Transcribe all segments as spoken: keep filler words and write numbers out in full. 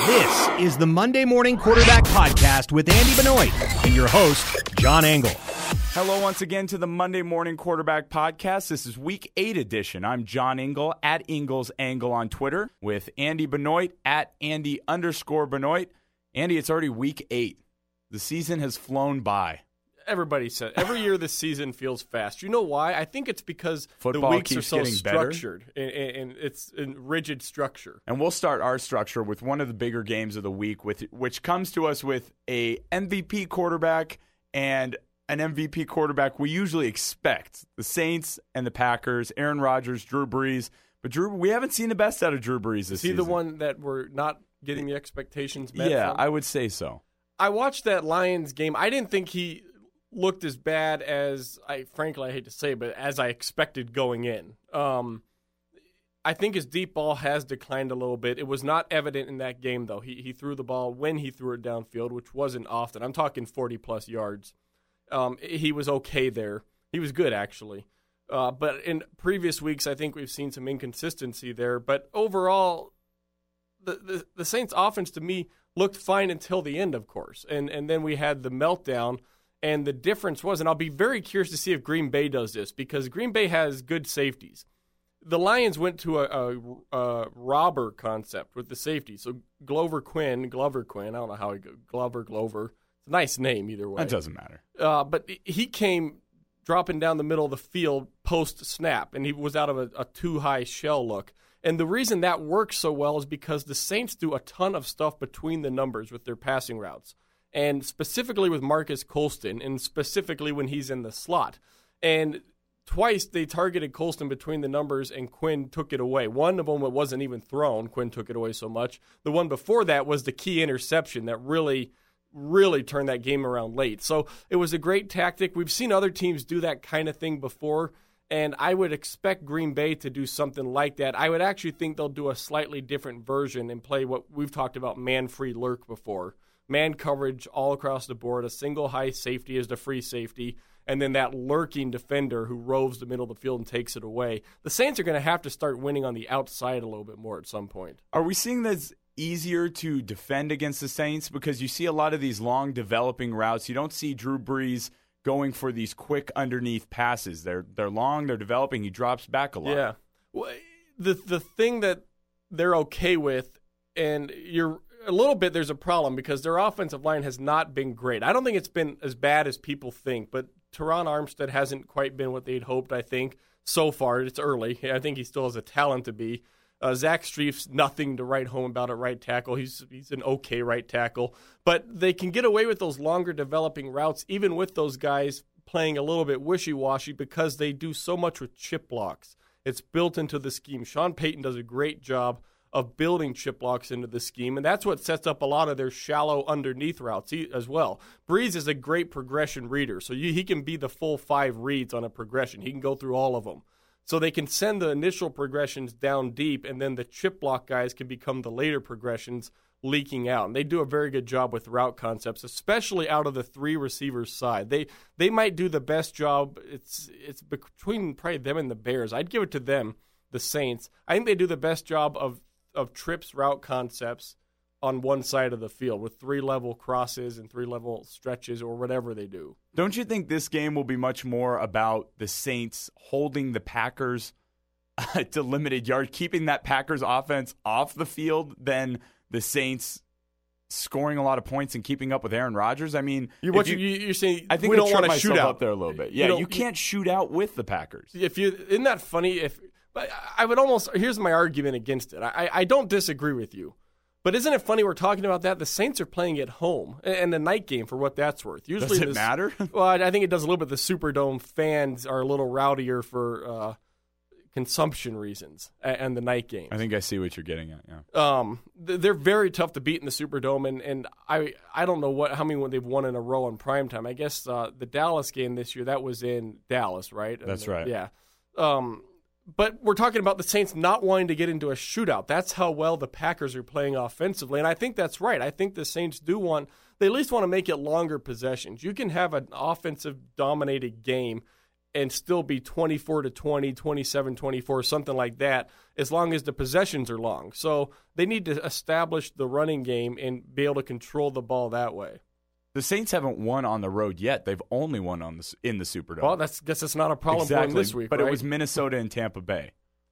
This is the Monday Morning Quarterback Podcast with Andy Benoit and your host, John Engel. Hello once again to the Monday Morning Quarterback Podcast. This is Week eight edition. I'm John Engel, at Engel's Angle on Twitter, with Andy Benoit, at Andy underscore Benoit. Andy, it's already Week eight. The season has flown by. Everybody said every year this season feels fast. You know why? I think it's because Football the weeks keeps are so getting structured and, and it's in rigid structure. And we'll start our structure with one of the bigger games of the week, with which comes to us with a M V P quarterback and an M V P quarterback we usually expect. The Saints and the Packers, Aaron Rodgers, Drew Brees. But Drew, we haven't seen the best out of Drew Brees this Is he season. the one that we're not getting the expectations met Yeah, from? I would say so. I watched that Lions game. I didn't think he looked as bad as, I frankly, I hate to say, but as I expected going in. Um, I think his deep ball has declined a little bit. It was not evident in that game, though. He he threw the ball when he threw it downfield, which wasn't often. I'm talking forty-plus yards. Um, he was okay there. He was good, actually. Uh, but in previous weeks, I think we've seen some inconsistency there. But overall, the, the, the Saints' offense, to me, looked fine until the end, of course. And and then we had the meltdown. And the difference was, and I'll be very curious to see if Green Bay does this, because Green Bay has good safeties. The Lions went to a, a, a robber concept with the safety. So Glover Quinn, Glover Quinn, I don't know how he goes, Glover, Glover. It's a nice name either way. That doesn't matter. Uh, but he came dropping down the middle of the field post-snap, and he was out of a, a too-high shell look. And the reason that works so well is because the Saints do a ton of stuff between the numbers with their passing routes. And specifically with Marcus Colston, and specifically when he's in the slot. And twice they targeted Colston between the numbers, and Quinn took it away. One of them wasn't even thrown. Quinn took it away so much. The one before that was the key interception that really, really turned that game around late. So it was a great tactic. We've seen other teams do that kind of thing before, and I would expect Green Bay to do something like that. I would actually think they'll do a slightly different version and play what we've talked about, man-free lurk before. Man coverage all across the board, a single high safety is the free safety, and then that lurking defender who roves the middle of the field and takes it away. The Saints are going to have to start winning on the outside a little bit more at some point. Are we seeing that's easier to defend against the Saints? Because you see a lot of these long developing routes. You don't see Drew Brees going for these quick underneath passes. They're they're long, they're developing. He drops back a lot. Yeah. Well, the the thing that they're okay with, and you're a little bit, there's a problem because their offensive line has not been great. I don't think it's been as bad as people think, but Teron Armstead hasn't quite been what they'd hoped, I think, so far. It's early. I think he still has a talent to be. Uh, Zach Strief's nothing to write home about at right tackle. He's he's an okay right tackle. But they can get away with those longer developing routes, even with those guys playing a little bit wishy-washy, because they do so much with chip blocks. It's built into the scheme. Sean Payton does a great job of building chip blocks into the scheme, and that's what sets up a lot of their shallow underneath routes as well. Brees is a great progression reader, so you, he can be the full five reads on a progression. He can go through all of them. So they can send the initial progressions down deep, and then the chip block guys can become the later progressions leaking out. And they do a very good job with route concepts, especially out of the three receivers side. They they might do the best job. It's it's between probably them and the Bears. I'd give it to them, the Saints. I think they do the best job of of trips route concepts on one side of the field with three-level crosses and three-level stretches or whatever they do. Don't you think this game will be much more about the Saints holding the Packers to limited yards, keeping that Packers offense off the field, than the Saints scoring a lot of points and keeping up with Aaron Rodgers? I mean, you, what you, you, you're saying I think we I don't want to myself shoot out up there a little bit. Yeah, you, you can't shoot out with the Packers. If you isn't that funny? If but I would almost here's my argument against it. I I don't disagree with you. But isn't it funny we're talking about that? The Saints are playing at home, and the night game for what that's worth. Usually, does it this, matter? Well, I think it does a little bit. The Superdome fans are a little rowdier for uh, consumption reasons, and the night games. I think I see what you're getting at. Yeah. Um, they're very tough to beat in the Superdome, and, and I I don't know what how many they've won in a row on primetime. I guess uh, the Dallas game this year, that was in Dallas, right? That's and, right. Yeah. Um, But we're talking about the Saints not wanting to get into a shootout. That's how well the Packers are playing offensively, and I think that's right. I think the Saints do want – they at least want to make it longer possessions. You can have an offensive-dominated game and still be twenty-four to twenty, twenty-seven twenty-four, something like that, as long as the possessions are long. So they need to establish the running game and be able to control the ball that way. The Saints haven't won on the road yet. They've only won on the, in the Superdome. Well, that's guess that's not a problem exactly. for them this week, But right? it was Minnesota and Tampa Bay.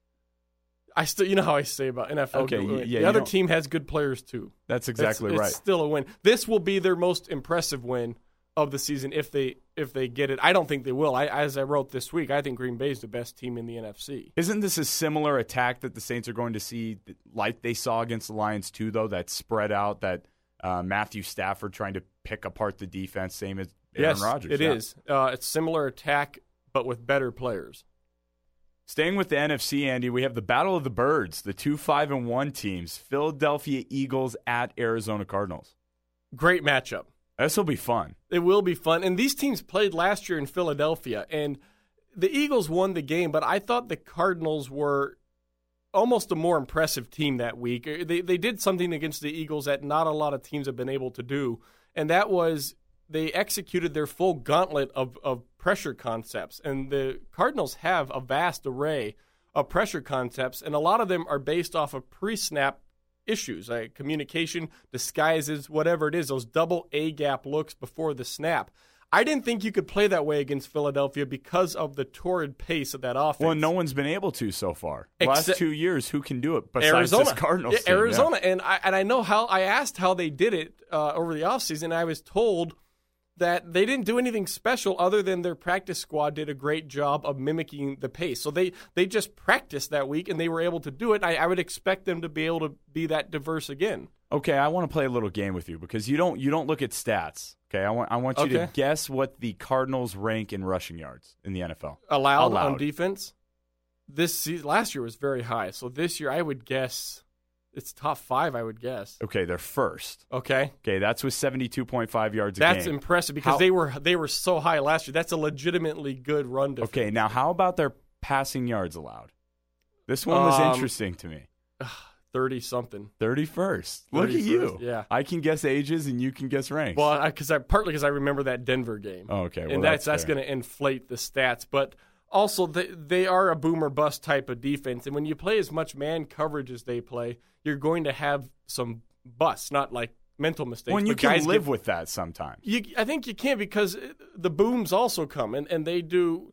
I still, you know how I say about N F L. Okay, good yeah, the other don't- team has good players too. That's exactly it's, right. It's still a win. This will be their most impressive win of the season if they if they get it. I don't think they will. I, as I wrote this week, I think Green Bay is the best team in the N F C. Isn't this a similar attack that the Saints are going to see, like they saw against the Lions too, though, that spread out, that uh, Matthew Stafford trying to pick apart the defense, same as Aaron yes, Rodgers? it yeah. is. Uh, it's similar attack, but with better players. Staying with the N F C, Andy, we have the Battle of the Birds, the two five and one teams, Philadelphia Eagles at Arizona Cardinals. Great matchup. This will be fun. It will be fun. And these teams played last year in Philadelphia, and the Eagles won the game, but I thought the Cardinals were almost a more impressive team that week. They they did something against the Eagles that not a lot of teams have been able to do, and that was they executed their full gauntlet of, of pressure concepts. And the Cardinals have a vast array of pressure concepts, and a lot of them are based off of pre-snap issues, like communication, disguises, whatever it is, those double A-gap looks before the snap. I didn't think you could play that way against Philadelphia because of the torrid pace of that offense. Well, no one's been able to so far. The Except- last two years, who can do it besides Arizona. this Cardinals Yeah, team? Arizona. Yeah. And I and I know how I asked how they did it uh, over the offseason. I was told that they didn't do anything special other than their practice squad did a great job of mimicking the pace. So they, they just practiced that week, and they were able to do it. I, I would expect them to be able to be that diverse again. Okay, I want to play a little game with you because you don't you don't look at stats. Okay, I want I want you Okay. to guess what the Cardinals rank in rushing yards in the N F L. Allowed, Allowed. on defense. This season, last year was very high. So this year, I would guess it's top five, I would guess. Okay, they're first. Okay. Okay, that's with seventy-two point five yards a That's game. impressive because How- they were they were so high last year. That's a legitimately good run defense. Okay, now how about their passing yards allowed? This one was Um, interesting to me. thirty-something. thirty-first. Look at you. thirty-first, yeah. I can guess ages and you can guess ranks. Well, I, cause I partly because I remember that Denver game. Oh, okay, well, and that's that's that's fair. going to inflate the stats. But also, they, they are a boomer bust type of defense, and when you play as much man coverage as they play, you're going to have some busts, not like mental mistakes. when you but can guys live get- with that sometimes. You, I think you can because the booms also come, and, and they do.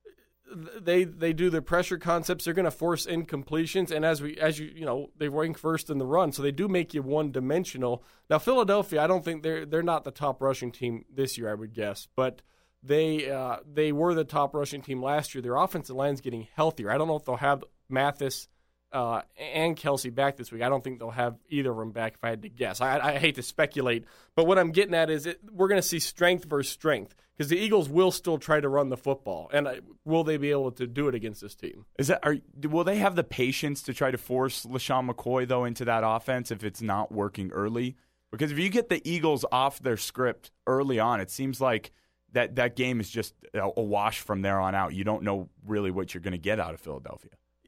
They they do their pressure concepts. They're going to force incompletions, and as we as you you know they rank first in the run, so they do make you one dimensional. Now Philadelphia, I don't think they're they're not the top rushing team this year, I would guess, but they uh, they were the top rushing team last year. Their offensive line's getting healthier. I don't know if they'll have Mathis uh, and Kelsey back this week. I don't think they'll have either of them back if I had to guess. I, I hate to speculate, but what I'm getting at is it, we're going to see strength versus strength because the Eagles will still try to run the football, and I, will they be able to do it against this team? Is that are will they have the patience to try to force LaShawn McCoy though into that offense if it's not working early? Because if you get the Eagles off their script early on, it seems like that that game is just a, a wash from there on out. You don't know really what you're going to get out of Philadelphia.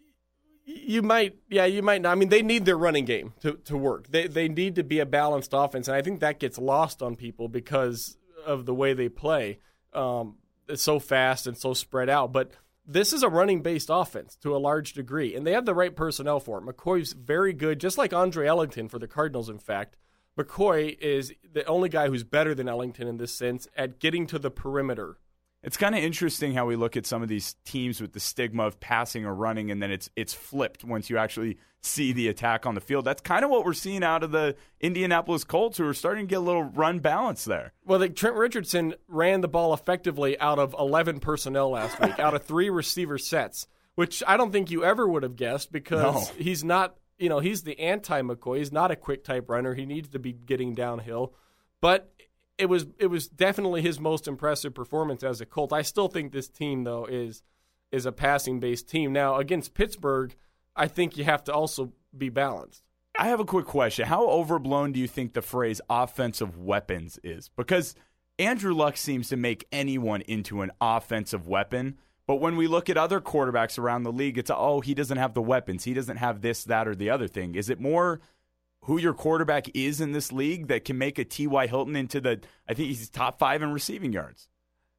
You might, yeah, you might not. I mean, they need their running game to, to work. They they need to be a balanced offense, and I think that gets lost on people because of the way they play. Um, it's so fast and so spread out. But this is a running-based offense to a large degree, and they have the right personnel for it. McCoy's very good, just like Andre Ellington for the Cardinals, in fact. McCoy is the only guy who's better than Ellington in this sense at getting to the perimeter. It's kind of interesting how we look at some of these teams with the stigma of passing or running, and then it's it's flipped once you actually see the attack on the field. That's kind of what we're seeing out of the Indianapolis Colts, who are starting to get a little run balance there. Well, the, Trent Richardson ran the ball effectively out of eleven personnel last week, out of three receiver sets, which I don't think you ever would have guessed because No. he's not, you know, he's the anti-McCoy. He's not a quick type runner. He needs to be getting downhill. But it was it was definitely his most impressive performance as a Colt. I still think this team, though, is is a passing-based team. Now, against Pittsburgh, I think you have to also be balanced. I have a quick question. How overblown do you think the phrase offensive weapons is? Because Andrew Luck seems to make anyone into an offensive weapon, but when we look at other quarterbacks around the league, it's, oh, he doesn't have the weapons. He doesn't have this, that, or the other thing. Is it more who your quarterback is in this league that can make a T Y. Hilton into the, I think he's top five in receiving yards?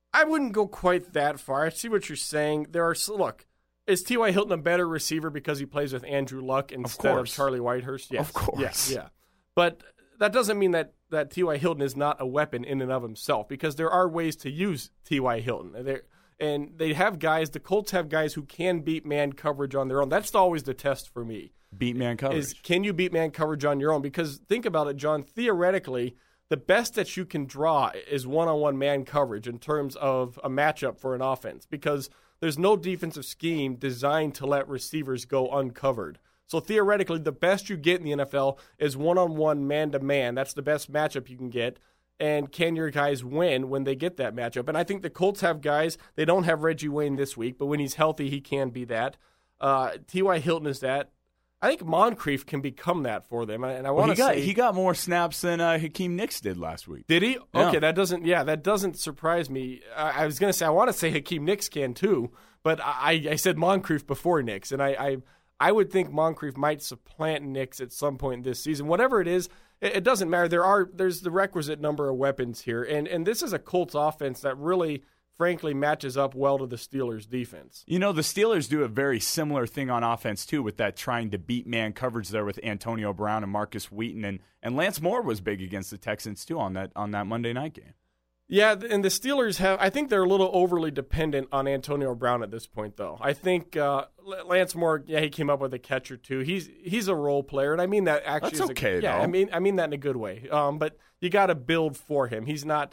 I wouldn't go quite that far. I see what you're saying. There are look, is T Y. Hilton a better receiver because he plays with Andrew Luck instead of, of Charlie Whitehurst? Yes. Of course. Yeah, yeah. But that doesn't mean that, that T Y. Hilton is not a weapon in and of himself, because there are ways to use T Y. Hilton. They're, and they have guys, the Colts have guys who can beat man coverage on their own. That's always the test for me. Beat man coverage. Is can you beat man coverage on your own? Because think about it, John, theoretically, the best that you can draw is one-on-one man coverage in terms of a matchup for an offense, because there's no defensive scheme designed to let receivers go uncovered. So theoretically, the best you get in the N F L is one-on-one man-to-man. That's the best matchup you can get. And can your guys win when they get that matchup? And I think the Colts have guys. They don't have Reggie Wayne this week, but when he's healthy, he can be that. Uh, T Y. Hilton is that. I think Moncrief can become that for them, and I want to well, say he got more snaps than uh, Hakeem Nicks did last week. Did he? Yeah. Okay, that doesn't. Yeah, that doesn't surprise me. I, I was going to say I want to say Hakeem Nicks can too, but I, I said Moncrief before Nicks, and I, I I would think Moncrief might supplant Nicks at some point this season. Whatever it is, it, it doesn't matter. There are there's the requisite number of weapons here, and and this is a Colts offense that really, frankly, matches up well to the Steelers' defense. You know, the Steelers do a very similar thing on offense, too, with that trying to beat man coverage there with Antonio Brown and Marcus Wheaton. And, and Lance Moore was big against the Texans, too, on that on that Monday night game. Yeah, and the Steelers have – I think they're a little overly dependent on Antonio Brown at this point, though. I think uh, Lance Moore, yeah, he came up with a catch or two. He's he's a role player, and I mean that actually That's is okay, a, yeah, though. I mean, I mean that in a good way. Um, but you got to build for him. He's not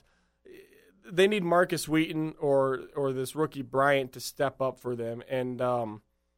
– they need Marcus Wheaton or or this rookie Bryant to step up for them. And, um,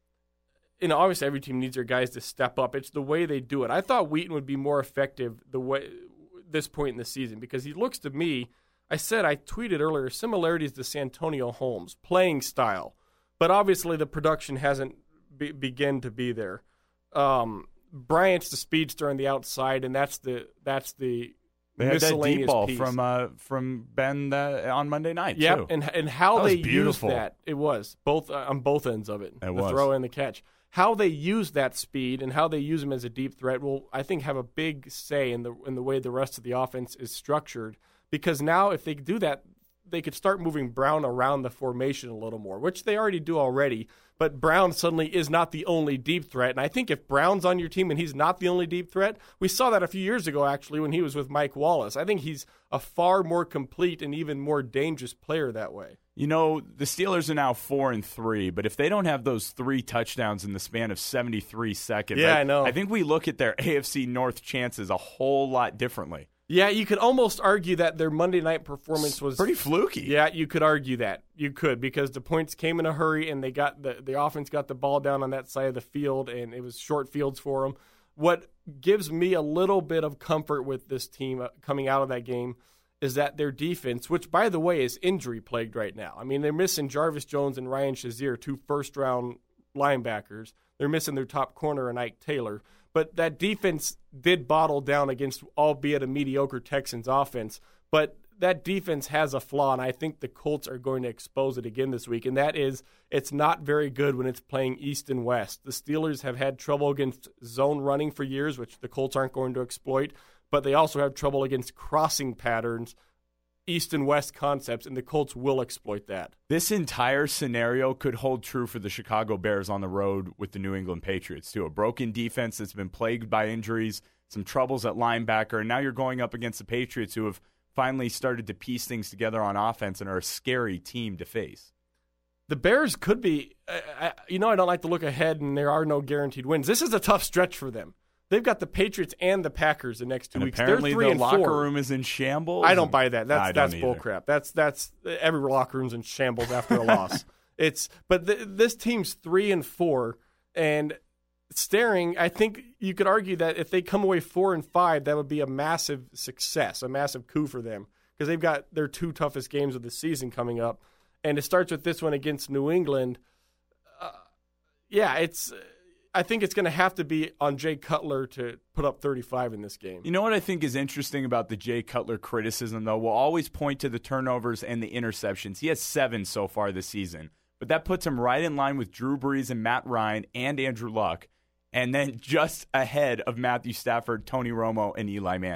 you know, obviously every team needs their guys to step up. It's the way they do it. I thought Wheaton would be more effective the way this point in the season, because he looks to me – I said, I tweeted earlier, similarities to Santonio Holmes, playing style. But obviously the production hasn't be, begun to be there. Um, Bryant's the speedster on the outside, and that's the that's the They had that deep ball piece. from uh, from Ben that, on Monday night, Yep, too. and and how That was they used beautiful. that, it was, both uh, on both ends of it, It the was. throw and the catch. How they use that speed and how they use him as a deep threat will, I think, have a big say in the in the way the rest of the offense is structured. Because now, if they do that, they could start moving Brown around the formation a little more, which they already do already. But Brown suddenly is not the only deep threat. And I think if Brown's on your team and he's not the only deep threat, we saw that a few years ago, actually, when he was with Mike Wallace. I think he's a far more complete and even more dangerous player that way. You know, the Steelers are now four and three, but if they don't have those three touchdowns in the span of seventy-three seconds, Yeah, I, I know. I think we look at their A F C North chances a whole lot differently. Yeah, you could almost argue that their Monday night performance was Pretty fluky. Yeah, you could argue that. You could, because the points came in a hurry and they got the the offense got the ball down on that side of the field, and it was short fields for them. What gives me a little bit of comfort with this team uh, coming out of that game is that their defense, which, by the way, is injury-plagued right now. I mean, they're missing Jarvis Jones and Ryan Shazier, two first-round linebackers. They're missing their top corner and Ike Taylor. But that defense did bottle down against, albeit a mediocre Texans offense. But that defense has a flaw, and I think the Colts are going to expose it again this week, and that is it's not very good when it's playing east and west. The Steelers have had trouble against zone running for years, which the Colts aren't going to exploit, but they also have trouble against crossing patterns, east and west concepts, and the Colts will exploit that. This entire scenario could hold true for the Chicago Bears on the road with the New England Patriots, too. A broken defense that's been plagued by injuries, some troubles at linebacker, and now you're going up against the Patriots, who have finally started to piece things together on offense and are a scary team to face. The Bears could be, I, I, you know, I don't like to look ahead, and there are no guaranteed wins. This is a tough stretch for them. They've got the Patriots and the Packers the next two and weeks. Apparently, They're three the and locker four. room is in shambles. I don't buy that. That's I that's don't bull either. crap. That's that's every locker room's in shambles after a loss. It's but th- this team's three and four, and staring. I think you could argue that if they come away four and five, that would be a massive success, a massive coup for them, because they've got their two toughest games of the season coming up, and it starts with this one against New England. Uh, yeah, it's. I think it's going to have to be on Jay Cutler to put up thirty-five in this game. You know what I think is interesting about the Jay Cutler criticism, though? We'll always point to the turnovers and the interceptions. He has seven so far this season, but that puts him right in line with Drew Brees and Matt Ryan and Andrew Luck, and then just ahead of Matthew Stafford, Tony Romo, and Eli Manning.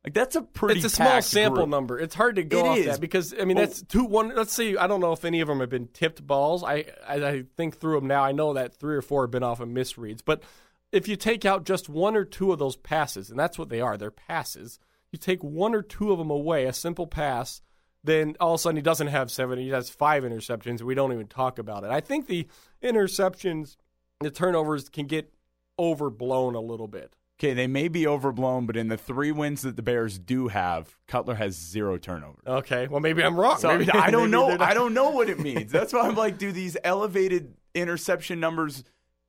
Like that's a pretty. It's a small packed sample group. number. It's hard to go It off is. that because I mean Well- that's two one. Let's see. I don't know if any of them have been tipped balls. I, I I think through them now. I know that three or four have been off of misreads. But if you take out just one or two of those passes, and that's what they are, they're passes. You take one or two of them away, a simple pass, then all of a sudden he doesn't have seven. He has five interceptions. And we don't even talk about it. I think the interceptions, the turnovers can get overblown a little bit. Okay, they may be overblown, but in the three wins that the Bears do have, Cutler has zero turnovers. Okay, well maybe I'm wrong. So Maybe- I don't maybe know. they're not- I don't know what it means. That's why I'm like, do these elevated interception numbers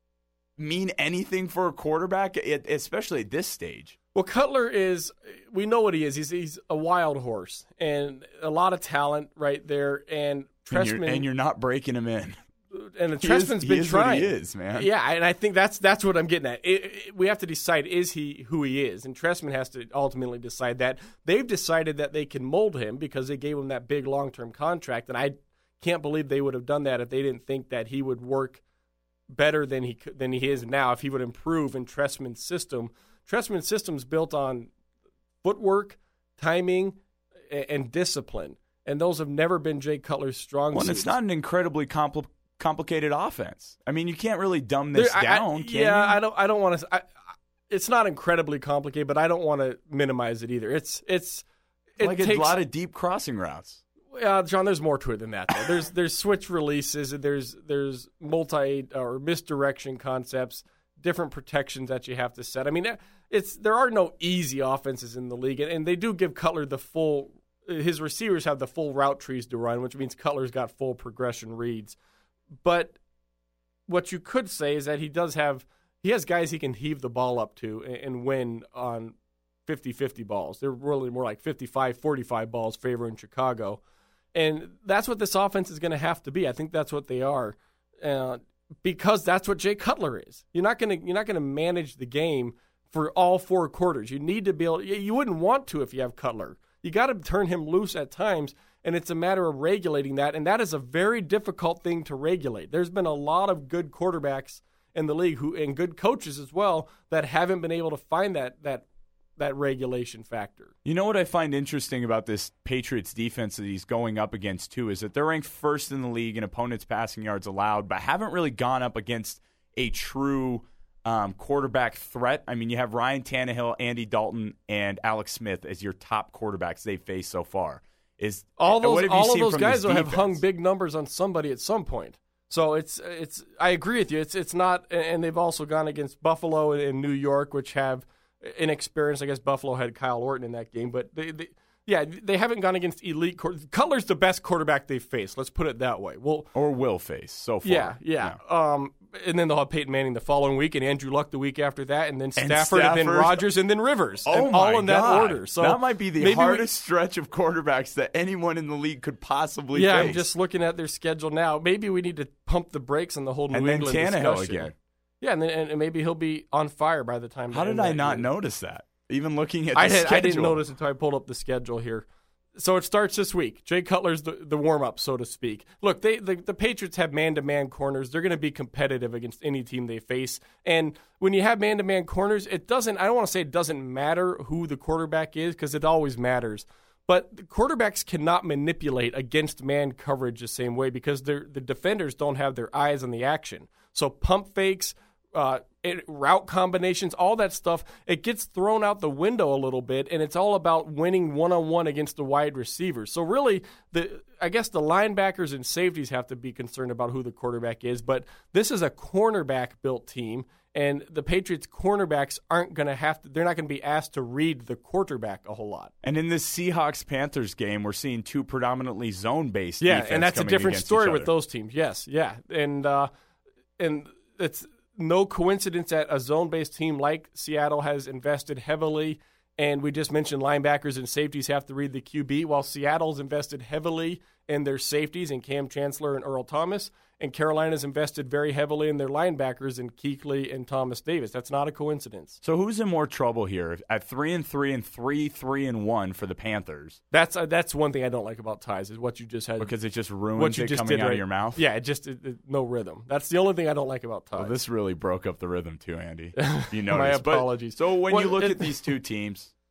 mean anything for a quarterback, at- especially at this stage? Well, Cutler is, we know what he is. He's he's a wild horse and a lot of talent right there. And And you're, Trestman, and you're not breaking him in. and He is- Trestman's he been is what trying. he is, man. Yeah, and I think that's that's what I'm getting at. It, it, we have to decide, is he who he is? And Trestman has to ultimately decide that. They've decided that they can mold him because they gave him that big long-term contract. And I can't believe they would have done that if they didn't think that he would work better than he could- than he is now, if he would improve in Trestman's system. Trestman's system is built on footwork, timing, and, and discipline. And those have never been Jay Cutler's strong Well, and suits. it's not an incredibly compl- complicated offense. I mean, you can't really dumb this There- I- down, I, can yeah, you? I don't. I don't want to. It's not incredibly complicated, but I don't want to minimize it either. It's it's it like takes a lot of deep crossing routes. Uh, John, there's more to it than that. Though. There's there's switch releases, and there's there's multi or misdirection concepts, different protections that you have to set. I mean, it's there are no easy offenses in the league, and, and they do give Cutler the full. His receivers have the full route trees to run, which means Cutler's got full progression reads. But what you could say is that he does have he has guys he can heave the ball up to and, and win on fifty-fifty balls. They're really more like fifty-five forty-five balls favoring Chicago. And that's what this offense is going to have to be. I think that's what they are, uh, because that's what Jay Cutler is. You're not going to you're not going to manage the game for all four quarters. You need to be able. You wouldn't want to if you have Cutler. You got to turn him loose at times, and it's a matter of regulating that. And that is a very difficult thing to regulate. There's been a lot of good quarterbacks in the league who and good coaches as well that haven't been able to find that that. that regulation factor. You know what I find interesting about this Patriots defense that he's going up against too is that they're ranked first in the league in opponents' passing yards allowed, but haven't really gone up against a true um, quarterback threat. I mean, you have Ryan Tannehill, Andy Dalton, and Alex Smith as your top quarterbacks they've faced so far. Is all what those have you all of seen those from guys this will have defense? hung big numbers on somebody at some point. So it's it's I agree with you. It's it's not, and they've also gone against Buffalo and New York, which have inexperience. I guess Buffalo had Kyle Orton in that game, but they, they yeah, they haven't gone against elite. Cutler's the best quarterback they've faced. Let's put it that way. Well, or will face so far. yeah, yeah. Um, and then they'll have Peyton Manning the following week, and Andrew Luck the week after that, and then Stafford, and, then Stafford. Rodgers, and then Rivers. Oh and my all in that God. order. So that might be the maybe we- hardest stretch of quarterbacks that anyone in the league could possibly Yeah, face. I'm just looking at their schedule now. Maybe we need to pump the brakes on the whole New and then England Tannehill discussion. again. Yeah, and then and maybe he'll be on fire by the time. How they did end I that not year. notice that? Even looking at the I, had, schedule. I didn't notice until I pulled up the schedule here. So it starts this week. Jay Cutler's the, the warm-up, so to speak. Look, they the, the Patriots have man-to-man corners. They're going to be competitive against any team they face. And when you have man-to-man corners, it doesn't – I don't want to say it doesn't matter who the quarterback is because it always matters. But the quarterbacks cannot manipulate against man coverage the same way because the defenders don't have their eyes on the action. So pump fakes – Uh, it, route combinations, all that stuff, it gets thrown out the window a little bit, and it's all about winning one-on-one against the wide receivers. So really, the I guess the linebackers and safeties have to be concerned about who the quarterback is, but this is a cornerback-built team, and the Patriots' cornerbacks aren't going to have to, they're not going to be asked to read the quarterback a whole lot. And in this Seahawks-Panthers game, we're seeing two predominantly zone-based Yeah, defense and that's a coming different against story each with other. those teams. Yes, yeah. And, uh, and it's no coincidence that a zone-based team like Seattle has invested heavily, and we just mentioned linebackers and safeties have to read the Q B, while Seattle's invested heavily in their safeties in Cam Chancellor and Earl Thomas, and Carolina's invested very heavily in their linebackers in Kuechly and Thomas Davis. That's not a coincidence. So who's in more trouble here? At three and three and three, three and one for the Panthers, That's uh, that's one thing I don't like about ties is what you just had. because it just ruins what you it just coming did out right. of your mouth. Yeah, it just it, it- no rhythm. That's the only thing I don't like about ties. Well, this really broke up the rhythm too, Andy. You My noticed. But- apologies. so when Well, you look it- at these two teams,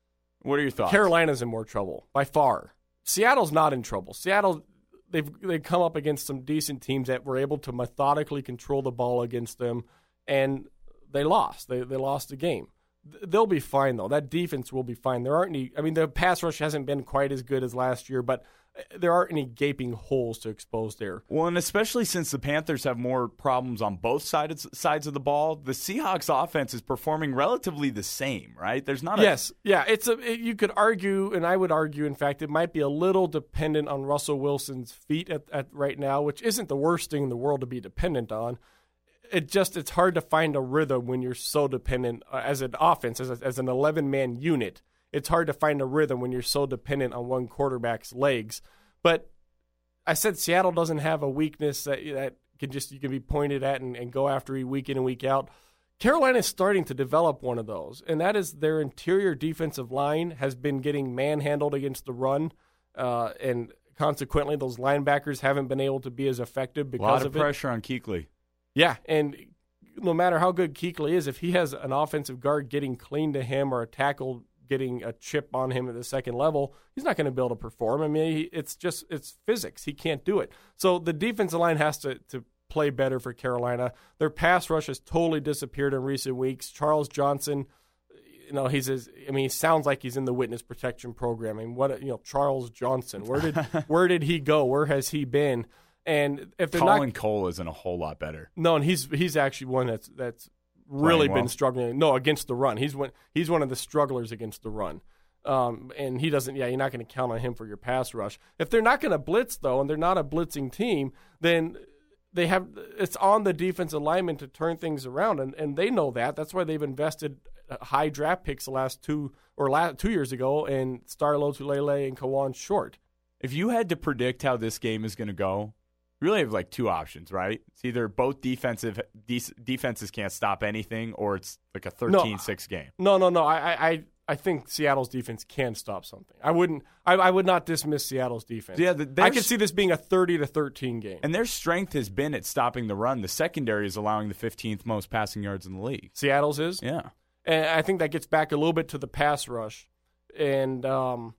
What are your thoughts? Carolina's in more trouble by far. Seattle's not in trouble. Seattle, they've they've come up against some decent teams that were able to methodically control the ball against them, and they lost. They they lost the game. They'll be fine, though. That defense will be fine. There aren't any – I mean, the pass rush hasn't been quite as good as last year, but there aren't any gaping holes to expose there. Well, and especially since the Panthers have more problems on both sides sides of the ball, the Seahawks offense is performing relatively the same, right? There's not a – Yes. Yeah, it's a it, you could argue, and I would argue, in fact, it might be a little dependent on Russell Wilson's feet at, at right now, which isn't the worst thing in the world to be dependent on. It just it's hard to find a rhythm when you're so dependent uh, as an offense, as, a, as an eleven-man unit. It's hard to find a rhythm when you're so dependent on one quarterback's legs. But I said Seattle doesn't have a weakness that that can just you can be pointed at and, and go after week in and week out. Carolina is starting to develop one of those, and that is their interior defensive line has been getting manhandled against the run, uh, and consequently those linebackers haven't been able to be as effective because a lot of of pressure on Kuechly. Yeah, and no matter how good Kuechly is, if he has an offensive guard getting clean to him or a tackle getting a chip on him at the second level, he's not going to be able to perform. I mean, he, it's just it's physics. He can't do it. So the defensive line has to, to play better for Carolina. Their pass rush has totally disappeared in recent weeks. Charles Johnson, you know, he's as, I mean, he sounds like he's in the witness protection program. I mean, what you know, Charles Johnson, where did where did he go? Where has he been? And if they're Colin not, Cole isn't a whole lot better. No, and he's he's actually one that's that's really well. been struggling. No, against the run, he's one he's one of the strugglers against the run. Um, and he doesn't. Yeah, you're not going to count on him for your pass rush. If they're not going to blitz though, and they're not a blitzing team, then they have it's on the defensive lineman to turn things around, and, and they know that. That's why they've invested high draft picks the last two or last two years ago in Starlo Tulele and Kawan Short. If you had to predict how this game is going to go, you really have like two options, right? It's either both defensive de- defenses can't stop anything, or it's like a thirteen six no, game. No, no, no. I, I, I think Seattle's defense can stop something. I wouldn't. I, I would not dismiss Seattle's defense. Yeah, the, I could see this being a thirty to thirteen game. And their strength has been at stopping the run. The secondary is allowing the fifteenth most passing yards in the league. Seattle's is, yeah. And I think that gets back a little bit to the pass rush, and um,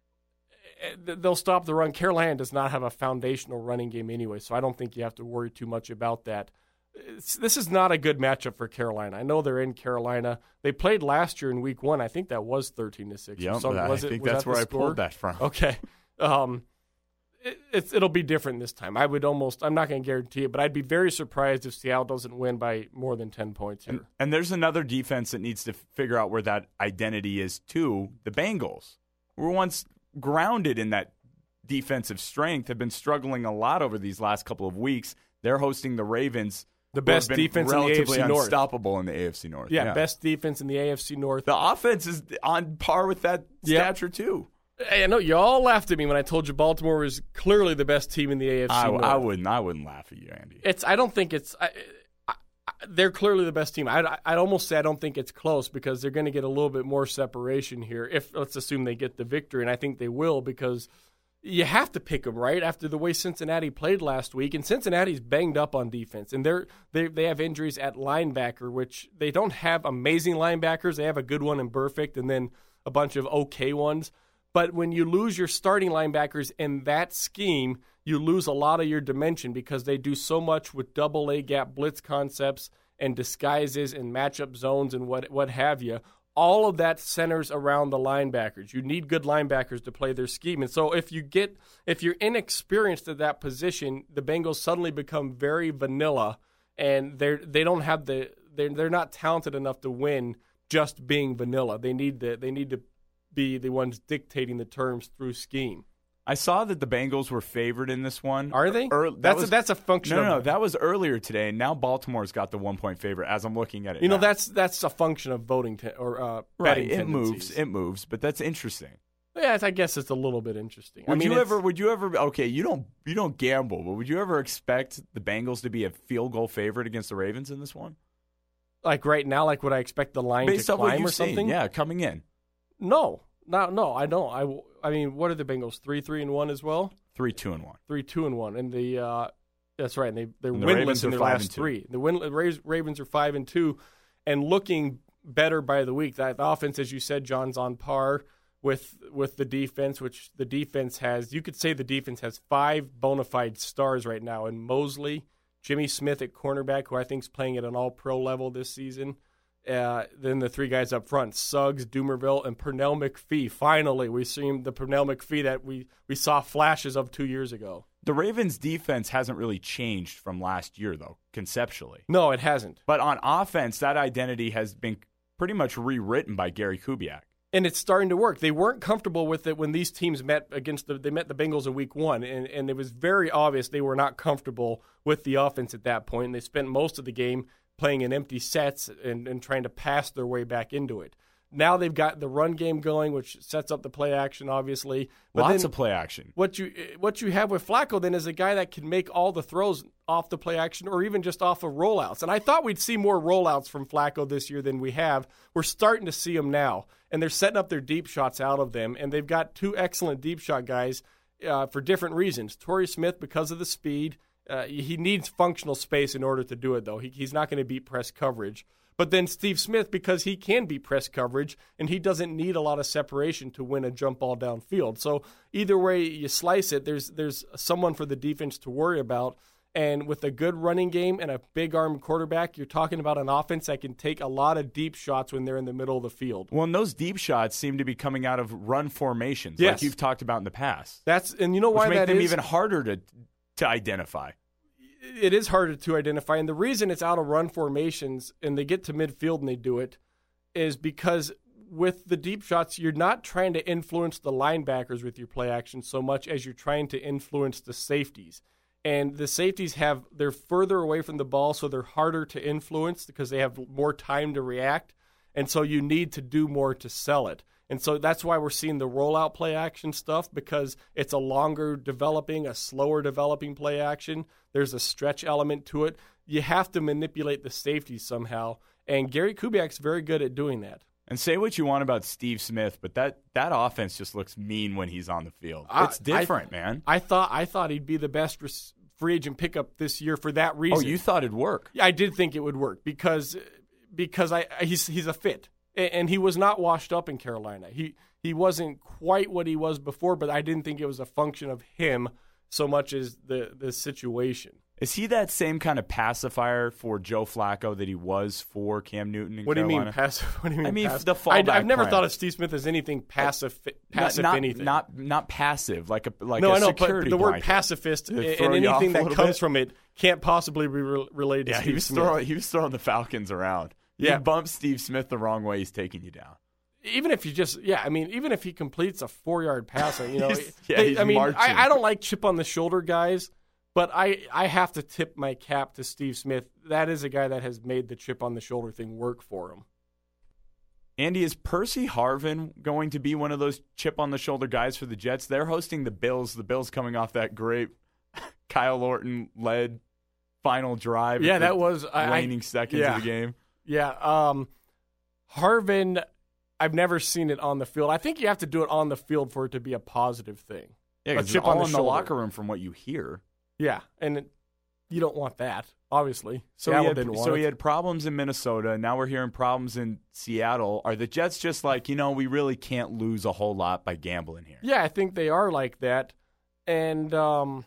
they'll stop the run. Carolina does not have a foundational running game anyway, so I don't think you have to worry too much about that. It's, this is not a good matchup for Carolina. I know they're in Carolina. They played last year in week one. I think that was thirteen to six. Yeah, so I was it, think was that's that where I score? pulled that from. Okay. Um, it, it's, it'll be different this time. I would almost, I'm not going to guarantee it, but I'd be very surprised if Seattle doesn't win by more than ten points here. And, and there's another defense that needs to figure out where that identity is too. The Bengals were once grounded in that defensive strength, have been struggling a lot over these last couple of weeks. They're hosting the Ravens, the best defense in the A F C North. Unstoppable in the A F C North. Yeah, yeah, best defense in the A F C North. The offense is on par with that yep. stature too. I know you all laughed at me when I told you Baltimore was clearly the best team in the A F C I, North. I wouldn't. I wouldn't laugh at you, Andy. It's. I don't think it's. I, I, they're clearly the best team. I'd, I'd almost say I don't think it's close because they're going to get a little bit more separation here. If let's assume they get the victory, and I think they will because you have to pick them right after the way Cincinnati played last week, and Cincinnati's banged up on defense, and they're they they have injuries at linebacker, which they don't have amazing linebackers. They have a good one in Burfict, and then a bunch of okay ones. But when you lose your starting linebackers in that scheme, you lose a lot of your dimension because they do so much with double A gap blitz concepts and disguises and matchup zones and what what have you. All of that centers around the linebackers. You need good linebackers to play their scheme. And so if you get if you're inexperienced at that position, the Bengals suddenly become very vanilla, and they they don't have the they're they're not talented enough to win just being vanilla. They need the they need to be the ones dictating the terms through scheme. I saw that the Bengals were favored in this one. Are they? Er, that that's was, a, that's a function. No, of, no, no, that was earlier today. Now Baltimore's got the one point favorite. As I'm looking at it, you know now. that's that's a function of voting te- or uh, right. betting It tendencies. moves. It moves, but that's interesting. Yeah, I guess it's a little bit interesting. Would I mean, you ever? Would you ever? Okay, you don't you don't gamble, but would you ever expect the Bengals to be a field goal favorite against the Ravens in this one? Like right now, like would I expect the line Based to off what climb you've or something? seen, yeah, coming in. No, no, no, I don't. I, I mean, what are the Bengals? Three, three, and one as well. Three, two, and one. Three, two, and one, and the uh, that's right. And they they're And the Ravens winless in are their five last and two. three. The win, Ravens, Ravens are five and two, and looking better by the week. That the offense, as you said, John's on par with with the defense, which the defense has, you could say the defense has five bona fide stars right now in Mosley, Jimmy Smith at cornerback, who I think is playing at an all-pro level this season. Uh, then the three guys up front, Suggs, Dumerville, and Pernell McPhee. Finally, we see the Pernell McPhee that we, we saw flashes of two years ago. The Ravens' defense hasn't really changed from last year, though, conceptually. No, it hasn't. But on offense, that identity has been pretty much rewritten by Gary Kubiak. And it's starting to work. They weren't comfortable with it when these teams met against the they met the Bengals in week one, and, and it was very obvious they were not comfortable with the offense at that point. And they spent most of the game playing in empty sets and, and trying to pass their way back into it. Now they've got the run game going, which sets up the play action, obviously. But Lots then of play action. What you what you have with Flacco then is a guy that can make all the throws off the play action or even just off of rollouts. And I thought we'd see more rollouts from Flacco this year than we have. We're starting to see them now. And they're setting up their deep shots out of them. And they've got two excellent deep shot guys uh, for different reasons. Torrey Smith, because of the speed, uh, he needs functional space in order to do it, though. He, he's not going to beat press coverage. But then Steve Smith, because he can beat press coverage, and he doesn't need a lot of separation to win a jump ball downfield. So either way you slice it, there's there's someone for the defense to worry about. And with a good running game and a big arm quarterback, you're talking about an offense that can take a lot of deep shots when they're in the middle of the field. Well, and those deep shots seem to be coming out of run formations, yes. like you've talked about in the past. That's and you know why which make that them is? even harder to to identify. It is harder to identify, and the reason it's out of run formations and they get to midfield and they do it is because with the deep shots, you're not trying to influence the linebackers with your play action so much as you're trying to influence the safeties. And the safeties have they're further away from the ball, so they're harder to influence because they have more time to react, and so you need to do more to sell it. And so that's why we're seeing the rollout play action stuff, because it's a longer developing, a slower developing play action. There's a stretch element to it. You have to manipulate the safeties somehow, and Gary Kubiak's very good at doing that. And say what you want about Steve Smith, but that, that offense just looks mean when he's on the field. I, It's different, I, man. I thought I thought he'd be the best res- free agent pickup this year for that reason. Oh, you thought it'd work? I did think it would work because because I he's he's a fit. And he was not washed up in Carolina. He he wasn't quite what he was before, but I didn't think it was a function of him so much as the, the situation. Is he that same kind of pacifier for Joe Flacco that he was for Cam Newton in what Carolina? Do you mean passive? What do you mean I mean passive? the fallback I, I've never plan. thought of Steve Smith as anything passive, passive not, anything. Not not passive, like a like no, a I know, security but the word blanket. pacifist and throw you off anything a that little comes bit? from it can't possibly be re- related to Yeah, Steve he was Smith. throwing he was throwing the Falcons around. Yeah. You bump Steve Smith the wrong way, he's taking you down. Even if you just, yeah, I mean, even if he completes a four-yard pass, you know, He's- yeah, they- he's I mean, marching. I, I don't like chip on the shoulder guys, but I, I have to tip my cap to Steve Smith. That is a guy that has made the chip on the shoulder thing work for him. Andy, is Percy Harvin going to be one of those chip on the shoulder guys for the Jets? They're hosting the Bills. The Bills coming off that great Kyle Orton led final drive. Yeah, at the that was I, waning seconds yeah. of the game. Yeah, um, Harvin, I've never seen it on the field. I think you have to do it on the field for it to be a positive thing. Yeah, A because chip all on the in the shoulder. locker room from what you hear. Yeah, and it, you don't want that, obviously. So, Seattle he had, didn't want so it. he had problems in Minnesota. Now we're hearing problems in Seattle. Are the Jets just like, you know, we really can't lose a whole lot by gambling here? Yeah, I think they are like that. And um,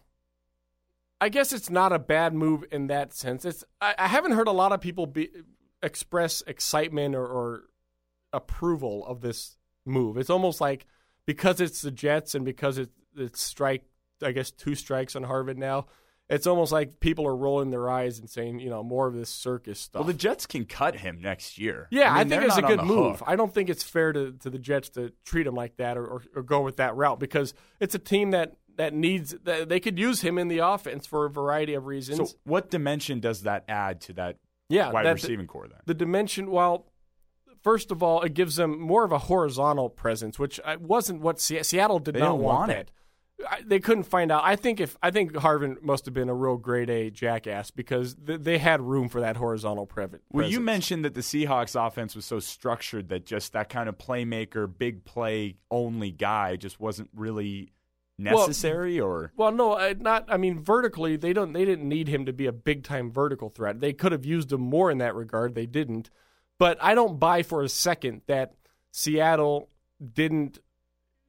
I guess it's not a bad move in that sense. It's I, I haven't heard a lot of people be, express excitement or, or approval of this move. It's almost like because it's the Jets and because it, it's strike, I guess, two strikes on Harvard now, it's almost like people are rolling their eyes and saying, you know, more of this circus stuff. Well, the Jets can cut him next year. Yeah, I, mean, think they're it's a not on good the move. hook. I don't think it's fair to, to the Jets to treat him like that or, or, or go with that route because it's a team that, that needs that they could use him in the offense for a variety of reasons. So what dimension does that add to that yeah, wide that, receiving core then? The dimension, well, first of all, it gives them more of a horizontal presence, which wasn't what Se- Seattle did They not don't want. want that. it. I, they couldn't find out. I think if I think Harvin must have been a real grade A jackass because th- they had room for that horizontal pre- presence. Well, you mentioned that the Seahawks offense was so structured that just that kind of playmaker, big play only guy just wasn't really necessary, well, or well, no, uh, not. I mean, vertically, they don't. They didn't need him to be a big time vertical threat. They could have used him more in that regard. They didn't. But I don't buy for a second that Seattle didn't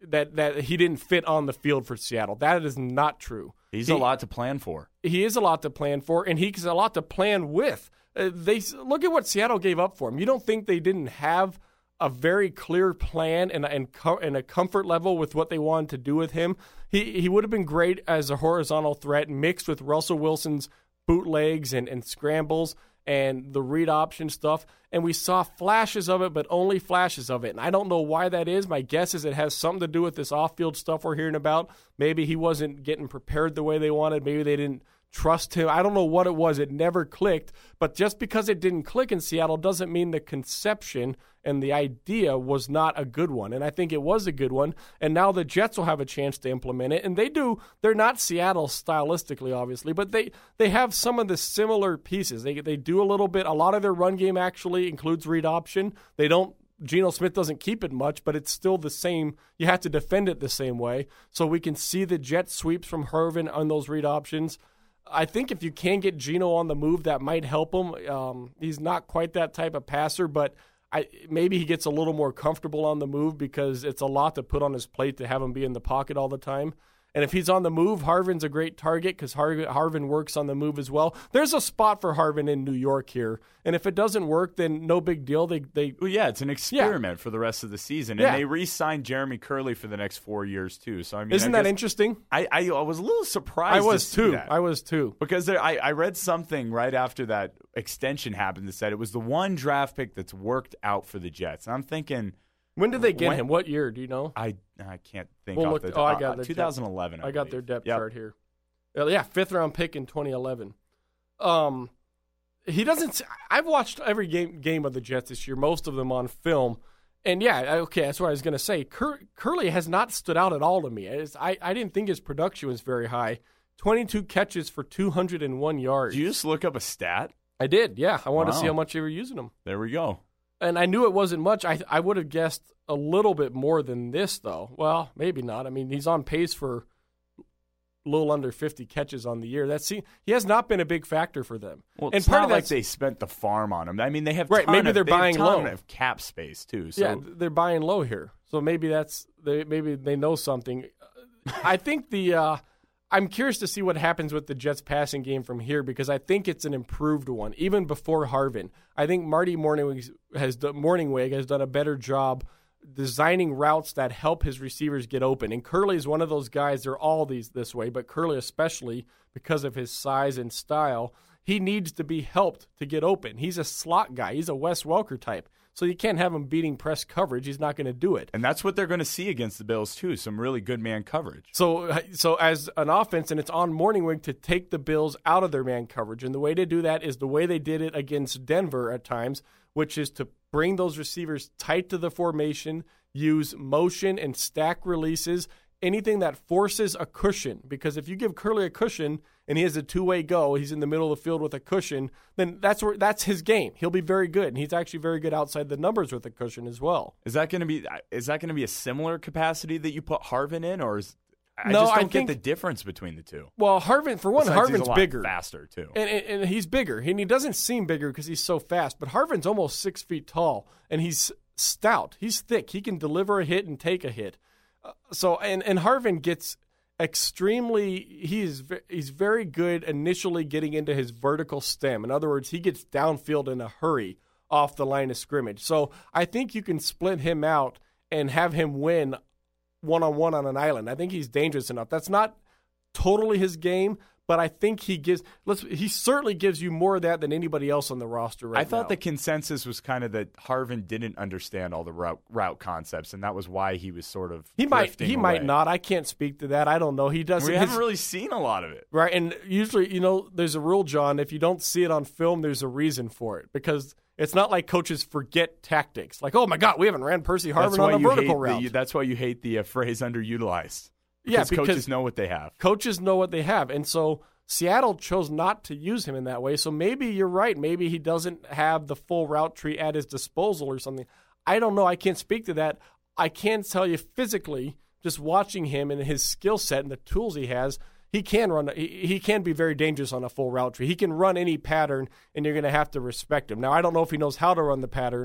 that that he didn't fit on the field for Seattle. That is not true. He's he, a lot to plan for. He is a lot to plan for, and he's a lot to plan with. Uh, they look at what Seattle gave up for him. You don't think they didn't have a very clear plan and and, and a comfort level with what they wanted to do with him? He he would have been great as a horizontal threat mixed with Russell Wilson's bootlegs and, and scrambles and the read option stuff. And we saw flashes of it, but only flashes of it. And I don't know why that is. My guess is it has something to do with this off-field stuff we're hearing about. Maybe he wasn't getting prepared the way they wanted. Maybe they didn't trust him. I don't know what it was. It never clicked. But just because it didn't click in Seattle doesn't mean the conception and the idea was not a good one. And I think it was a good one. And now the Jets will have a chance to implement it. And they do. They're not Seattle stylistically, obviously, but they, they have some of the similar pieces. They they do a little bit. A lot of their run game actually includes read option. They don't. Geno Smith doesn't keep it much, but it's still the same. You have to defend it the same way. So we can see the jet sweeps from Harvin on those read options. I think if you can get Geno on the move, that might help him. Um, he's not quite that type of passer, but I, maybe he gets a little more comfortable on the move because it's a lot to put on his plate to have him be in the pocket all the time. And if he's on the move, Harvin's a great target because Har- Harvin works on the move as well. There's a spot for Harvin in New York here. And if it doesn't work, then no big deal. They, they well, yeah, it's an experiment yeah. for the rest of the season. And yeah. they re-signed Jeremy Curley for the next four years, too. So I mean, Isn't I that interesting? I, I, I was a little surprised I was to too. That. I was too. Because there, I, I read something right after that extension happened that said it was the one draft pick that's worked out for the Jets. And I'm thinking... When did they get when, him? What year? Do you know? I I can't think we'll off look, the oh, I got uh, twenty eleven. I, I got their depth yep. chart here. Uh, yeah, fifth round pick in twenty eleven. Um, he doesn't. I've watched every game game of the Jets this year, most of them on film, and yeah, okay, that's what I was going to say. Cur- Curley has not stood out at all to me. It's, I I didn't think his production was very high. twenty-two catches for two hundred one yards. Did you just look up a stat? I did. Yeah, I wanted wow. to see how much they were using him. There we go. And I knew it wasn't much. I I would have guessed a little bit more than this, though. Well, maybe not. I mean, he's on pace for a little under fifty catches on the year. That's he has not been a big factor for them. Well, and it's part not of like they spent the farm on him. I mean, they have right. Ton maybe of, they're they buying have ton low of cap space too. So. Yeah, they're buying low here. So maybe that's they maybe they know something. I think the. Uh, I'm curious to see what happens with the Jets passing game from here because I think it's an improved one, even before Harvin. I think Marty Morningwig has done, Morningwig has done a better job designing routes that help his receivers get open. And Curley is one of those guys, they're all these this way, but Curley especially because of his size and style, he needs to be helped to get open. He's a slot guy. He's a Wes Welker type. So you can't have him beating press coverage. He's not going to do it. And that's what they're going to see against the Bills, too, some really good man coverage. So so as an offense, and it's on Morningwig to take the Bills out of their man coverage. And the way to do that is the way they did it against Denver at times, which is to bring those receivers tight to the formation, use motion and stack releases, anything that forces a cushion. Because if you give Curley a cushion and he has a two-way go, he's in the middle of the field with a cushion, then that's where that's his game. He'll be very good, and he's actually very good outside the numbers with a cushion as well. Is that going to be is that going to be a similar capacity that you put Harvin in, or is I no, just don't I get think, the difference between the two? Well, Harvin for one, Besides, Harvin's he's a lot bigger, faster too, and, and, and he's bigger, and he doesn't seem bigger because he's so fast. But Harvin's almost six feet tall, and he's stout. He's thick. He can deliver a hit and take a hit. Uh, so and and Harvin gets. Extremely, he's he's very good initially getting into his vertical stem. In other words, he gets downfield in a hurry off the line of scrimmage. So I think you can split him out and have him win one-on-one on an island. I think he's dangerous enough. That's not totally his game, but I think he gives let's he certainly gives you more of that than anybody else on the roster right now. I thought now. the consensus was kind of that Harvin didn't understand all the route, route concepts, and that was why he was sort of he might he away. might not. I can't speak to that. I don't know. He doesn't. We his, haven't really seen a lot of it, right? And usually, you know, there's a rule, John. If you don't see it on film, there's a reason for it because it's not like coaches forget tactics. Like, oh my God, we haven't ran Percy Harvin on a vertical route. The, that's why you hate the uh, phrase underutilized. Yeah, because coaches know what they have. Coaches know what they have, and so Seattle chose not to use him in that way. So maybe you're right. Maybe he doesn't have the full route tree at his disposal or something. I don't know. I can't speak to that. I can tell you physically, just watching him and his skill set and the tools he has, he can run. He, he can be very dangerous on a full route tree. He can run any pattern, and you're going to have to respect him. Now, I don't know if he knows how to run the patterns,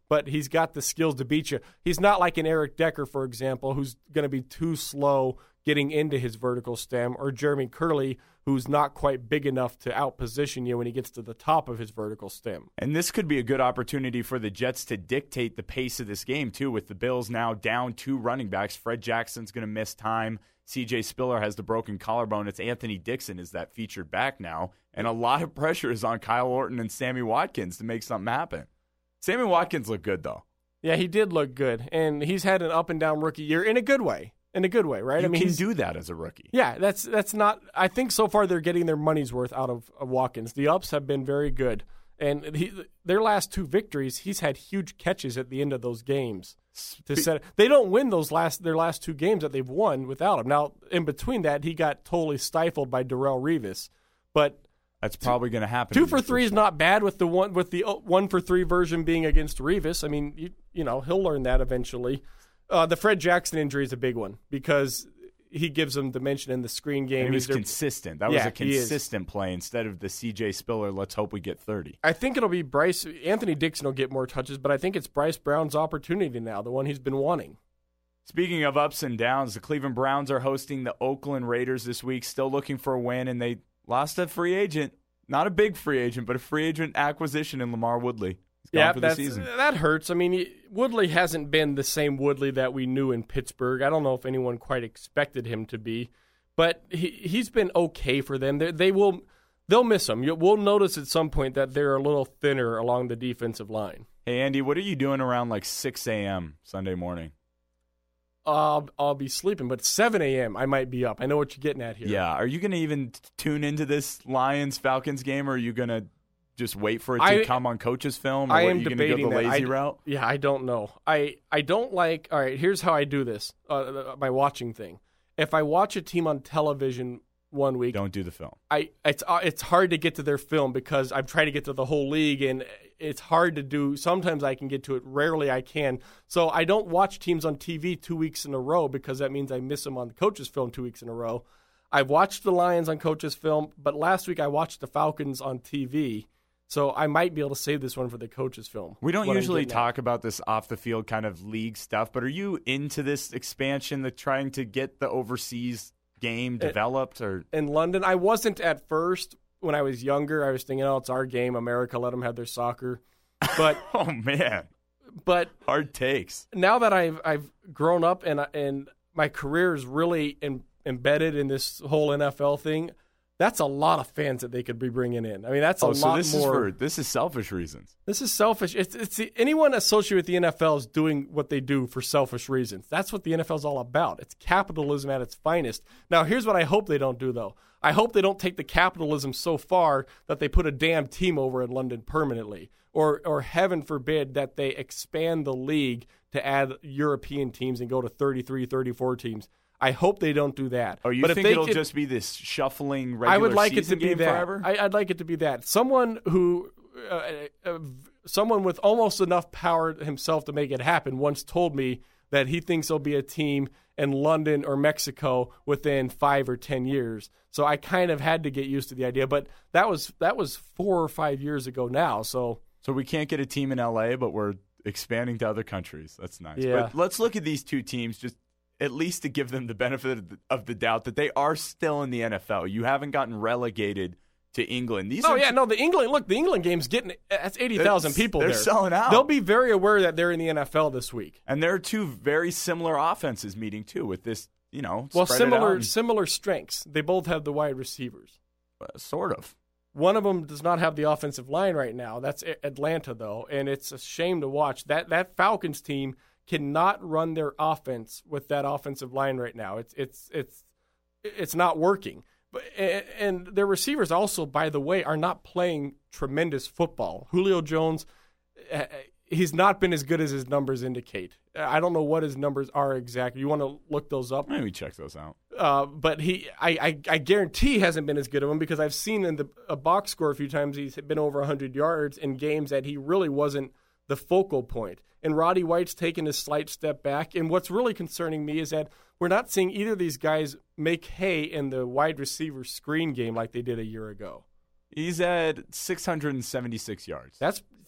but he's got the skills to beat you. He's not like an Eric Decker, for example, who's going to be too slow getting into his vertical stem, or Jeremy Curley, who's not quite big enough to outposition you when he gets to the top of his vertical stem. And this could be a good opportunity for the Jets to dictate the pace of this game, too, with the Bills now down two running backs. Fred Jackson's going to miss time. C J Spiller has the broken collarbone. It's Anthony Dixon is that featured back now. And a lot of pressure is on Kyle Orton and Sammy Watkins to make something happen. Sammy Watkins looked good, though. Yeah, he did look good. And he's had an up-and-down rookie year in a good way. In a good way, right? You I mean, can do that as a rookie. Yeah, that's that's not. I think so far they're getting their money's worth out of, of Watkins. The ups have been very good, and he, their last two victories, he's had huge catches at the end of those games to set. They don't win those last their last two games that they've won without him. Now, in between that, he got totally stifled by Darrelle Revis, but that's probably going to happen. Two for three is not bad with the one with the one for three version being against Revis. I mean, you you know he'll learn that eventually. Uh, the Fred Jackson injury is a big one because he gives them dimension in the screen game. And he was He's consistent. That yeah, was a consistent play instead of the C J Spiller, let's hope we get thirty. I think it'll be Bryce. Anthony Dixon will get more touches, but I think it's Bryce Brown's opportunity now, the one he's been wanting. Speaking of ups and downs, the Cleveland Browns are hosting the Oakland Raiders this week, still looking for a win, and they lost a free agent. Not a big free agent, but a free agent acquisition in Lamar Woodley. Yeah, for that's, the season. that hurts. I mean, he, Woodley hasn't been the same Woodley that we knew in Pittsburgh. I don't know if anyone quite expected him to be, but he he's been okay for them. They, they will they'll miss him. You, we'll notice at some point that they're a little thinner along the defensive line. Hey Andy, what are you doing around like six a.m. Sunday morning? Uh, I'll be sleeping, but seven a.m. I might be up. I know what you're getting at here. Yeah, are you going to even t- tune into this Lions Falcons game, or are you going to just wait for it to I, come on Coach's film? Or I what, am are you debating going to go the lazy that. I, route? Yeah, I don't know. I, I don't like. All right, here's how I do this. Uh, my watching thing. If I watch a team on television one week, don't do the film. I it's uh, it's hard to get to their film because I've tried to get to the whole league, and it's hard to do. Sometimes I can get to it. Rarely I can. So I don't watch teams on T V two weeks in a row because that means I miss them on the coach's film two weeks in a row. I've watched the Lions on coach's film, but last week I watched the Falcons on T V. So I might be able to save this one for the coach's film. We don't usually talk at. about this off-the-field kind of league stuff, but are you into this expansion, the trying to get the overseas game developed? Or in London, I wasn't at first. When I was younger, I was thinking, oh, it's our game. America, let them have their soccer. But oh, man. But hard takes. Now that I've I've grown up and and my career is really in, embedded in this whole N F L thing, that's a lot of fans that they could be bringing in. I mean, that's a oh, lot so this more. Is for, this is selfish reasons. This is selfish. It's, it's the, anyone associated with the N F L is doing what they do for selfish reasons. That's what the N F L is all about. It's capitalism at its finest. Now, here's what I hope they don't do, though. I hope they don't take the capitalism so far that they put a damn team over in London permanently, or or heaven forbid that they expand the league to add European teams and go to thirty-three, thirty-four teams. I hope they don't do that. Oh, you but think if it'll could, just be this shuffling regular I would like it to season be game that. forever? I, I'd like it to be that. Someone who, uh, uh, someone with almost enough power himself to make it happen once told me that he thinks there'll be a team in London or Mexico within five or ten years. So I kind of had to get used to the idea, but that was that was four or five years ago now. So so we can't get a team in L A, but we're expanding to other countries. That's nice. Yeah. But let's look at these two teams just at least to give them the benefit of the, of the doubt that they are still in the N F L. You haven't gotten relegated to England. These oh, are yeah, no, the England, look, the England game's getting, that's eighty thousand people they're there. They're selling out. They'll be very aware that they're in the N F L this week. And there are two very similar offenses meeting, too, with this, you know, well, spread it out similar and, similar strengths. They both have the wide receivers. uh, sort of. One of them does not have the offensive line right now. That's Atlanta, though, and it's a shame to watch. That that Falcons team cannot run their offense with that offensive line right now. It's it's it's it's not working. But and their receivers also, by the way, are not playing tremendous football. Julio Jones, he's not been as good as his numbers indicate. I don't know what his numbers are exactly. You want to look those up? Maybe check those out. Uh, but he, I, I, I guarantee he hasn't been as good of him because I've seen in the a box score a few times he's been over one hundred yards in games that he really wasn't the focal point. And Roddy White's taken a slight step back. And what's really concerning me is that we're not seeing either of these guys make hay in the wide receiver screen game like they did a year ago. He's at six hundred seventy-six yards. That's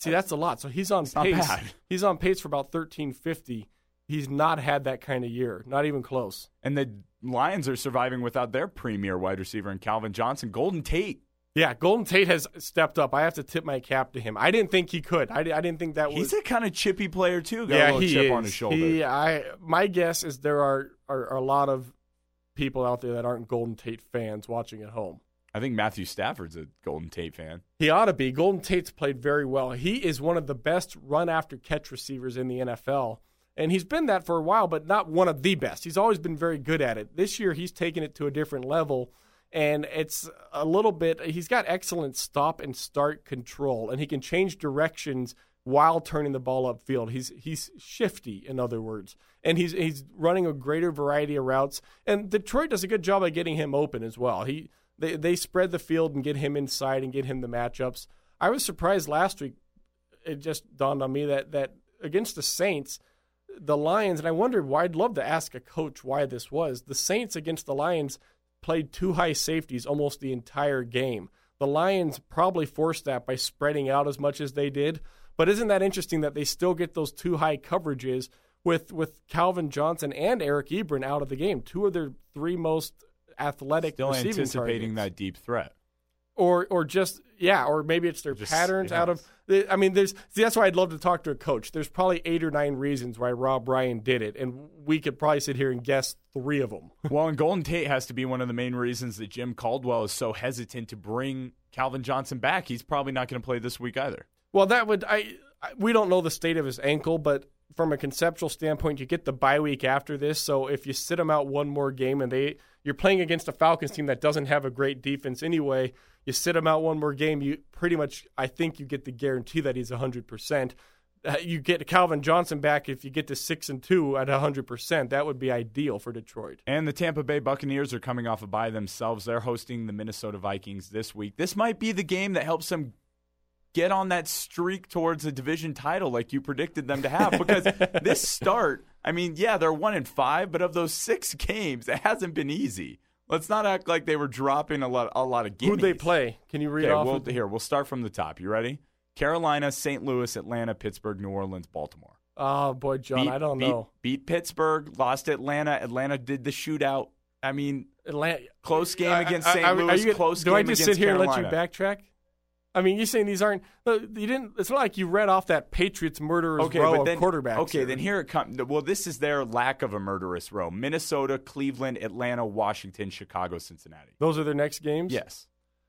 See, that's a lot. So he's on It's not pace. bad. He's on pace for about thirteen fifty. He's not had that kind of year, not even close. And the Lions are surviving without their premier wide receiver in Calvin Johnson. Golden Tate. Yeah, Golden Tate has stepped up. I have to tip my cap to him. I didn't think he could. I, I didn't think that was. He's a kind of chippy player too. Got yeah, a little he chip is. on his shoulder. He, I, my guess is there are, are, are a lot of people out there that aren't Golden Tate fans watching at home. I think Matthew Stafford's a Golden Tate fan. He ought to be. Golden Tate's played very well. He is one of the best run-after-catch receivers in the N F L, and he's been that for a while, but not one of the best. He's always been very good at it. This year, he's taken it to a different level, and it's a little bit – he's got excellent stop-and-start control, and he can change directions while turning the ball upfield. He's he's shifty, in other words, and he's he's running a greater variety of routes, and Detroit does a good job of getting him open as well. He – They they spread the field and get him inside and get him the matchups. I was surprised last week. It just dawned on me that that against the Saints, the Lions, and I wondered why. I'd love to ask a coach why this was. The Saints against the Lions played two high safeties almost the entire game. The Lions probably forced that by spreading out as much as they did. But isn't that interesting that they still get those two high coverages with, with Calvin Johnson and Eric Ebron out of the game, two of their three most athletic Still receiving anticipating targets. that deep threat. Or or just, yeah, or maybe it's their Just, patterns yes. out of, I mean, there's see, that's why I'd love to talk to a coach. There's probably eight or nine reasons why Rob Ryan did it, and we could probably sit here and guess three of them. Well, and Golden Tate has to be one of the main reasons that Jim Caldwell is so hesitant to bring Calvin Johnson back. He's probably not going to play this week either. Well, that would, I, I we don't know the state of his ankle, but from a conceptual standpoint, you get the bye week after this, so if you sit him out one more game and they you're playing against a Falcons team that doesn't have a great defense anyway, you sit him out one more game, you pretty much, I think you get the guarantee that he's one hundred percent. Uh, you get Calvin Johnson back if you get to six and two at one hundred percent. That would be ideal for Detroit. And the Tampa Bay Buccaneers are coming off a bye themselves. They're hosting the Minnesota Vikings this week. This might be the game that helps them get on that streak towards a division title like you predicted them to have, because this start, I mean, yeah, they're one and five, but of those six games, it hasn't been easy. Let's not act like they were dropping a lot, a lot of gimmies. Who'd they play? Can you read Okay, off? we'll, of the- here, we'll start from the top. You ready? Carolina, Saint Louis, Atlanta, Pittsburgh, New Orleans, Baltimore. Oh, boy, John, Beat- I don't beat- know. Beat Pittsburgh, lost Atlanta. Atlanta did the shootout. I mean, Atlanta, close game I- against I- Saint I- are Louis, you gonna- close do game I just against sit here Carolina. and let you backtrack? I mean, you're saying these aren't. You didn't. It's not like you read off that Patriots murderers Okay, row but of then, quarterbacks. okay, here. then here it comes. Well, this is their lack of a murderous row: Minnesota, Cleveland, Atlanta, Washington, Chicago, Cincinnati. Those are their next games. Yes.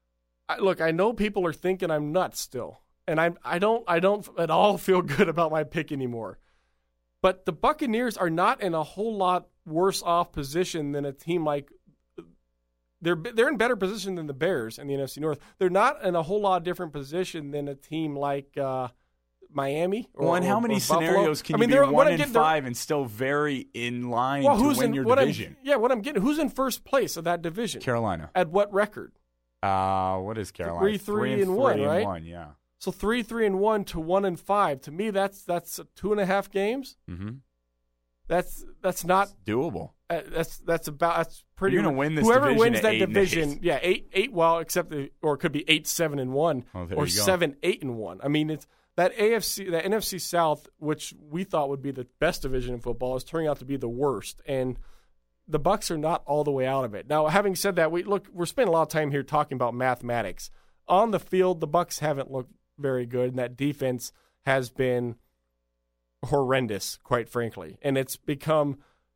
I, look, I know people are thinking I'm nuts still, and I I don't I don't at all feel good about my pick anymore. But the Buccaneers are not in a whole lot worse off position than a team like. They're they're in better position than the Bears in the N F C North. They're not in a whole lot different position than a team like uh, Miami. Or, Well, and how or- many or Buffalo. scenarios can I mean, you they're- be what one I'm and getting- they're- five and still very in line Well, to who's win in your what division? I'm, yeah, what I'm getting. Who's in first place of that division? Carolina. At what record? Uh, what is Carolina? Three, three, and one, three right? One, yeah. So three, three, and one to one and five. To me, that's that's two and a half games. Mm-hmm. That's that's not. Doable. Uh, that's that's about that's pretty. You're gonna win this Whoever division wins at that eight and division, eight. yeah, eight, eight. Well, except the, or it could be eight, seven, and one, Oh, there or you go. seven, eight, and one. I mean, it's that A F C, that N F C South, which we thought would be the best division in football, is turning out to be the worst, and the Bucs are not all the way out of it. Now, having said that, we look, we're spending a lot of time here talking about mathematics. On the field, the Bucs haven't looked very good, and that defense has been horrendous, quite frankly, and it's become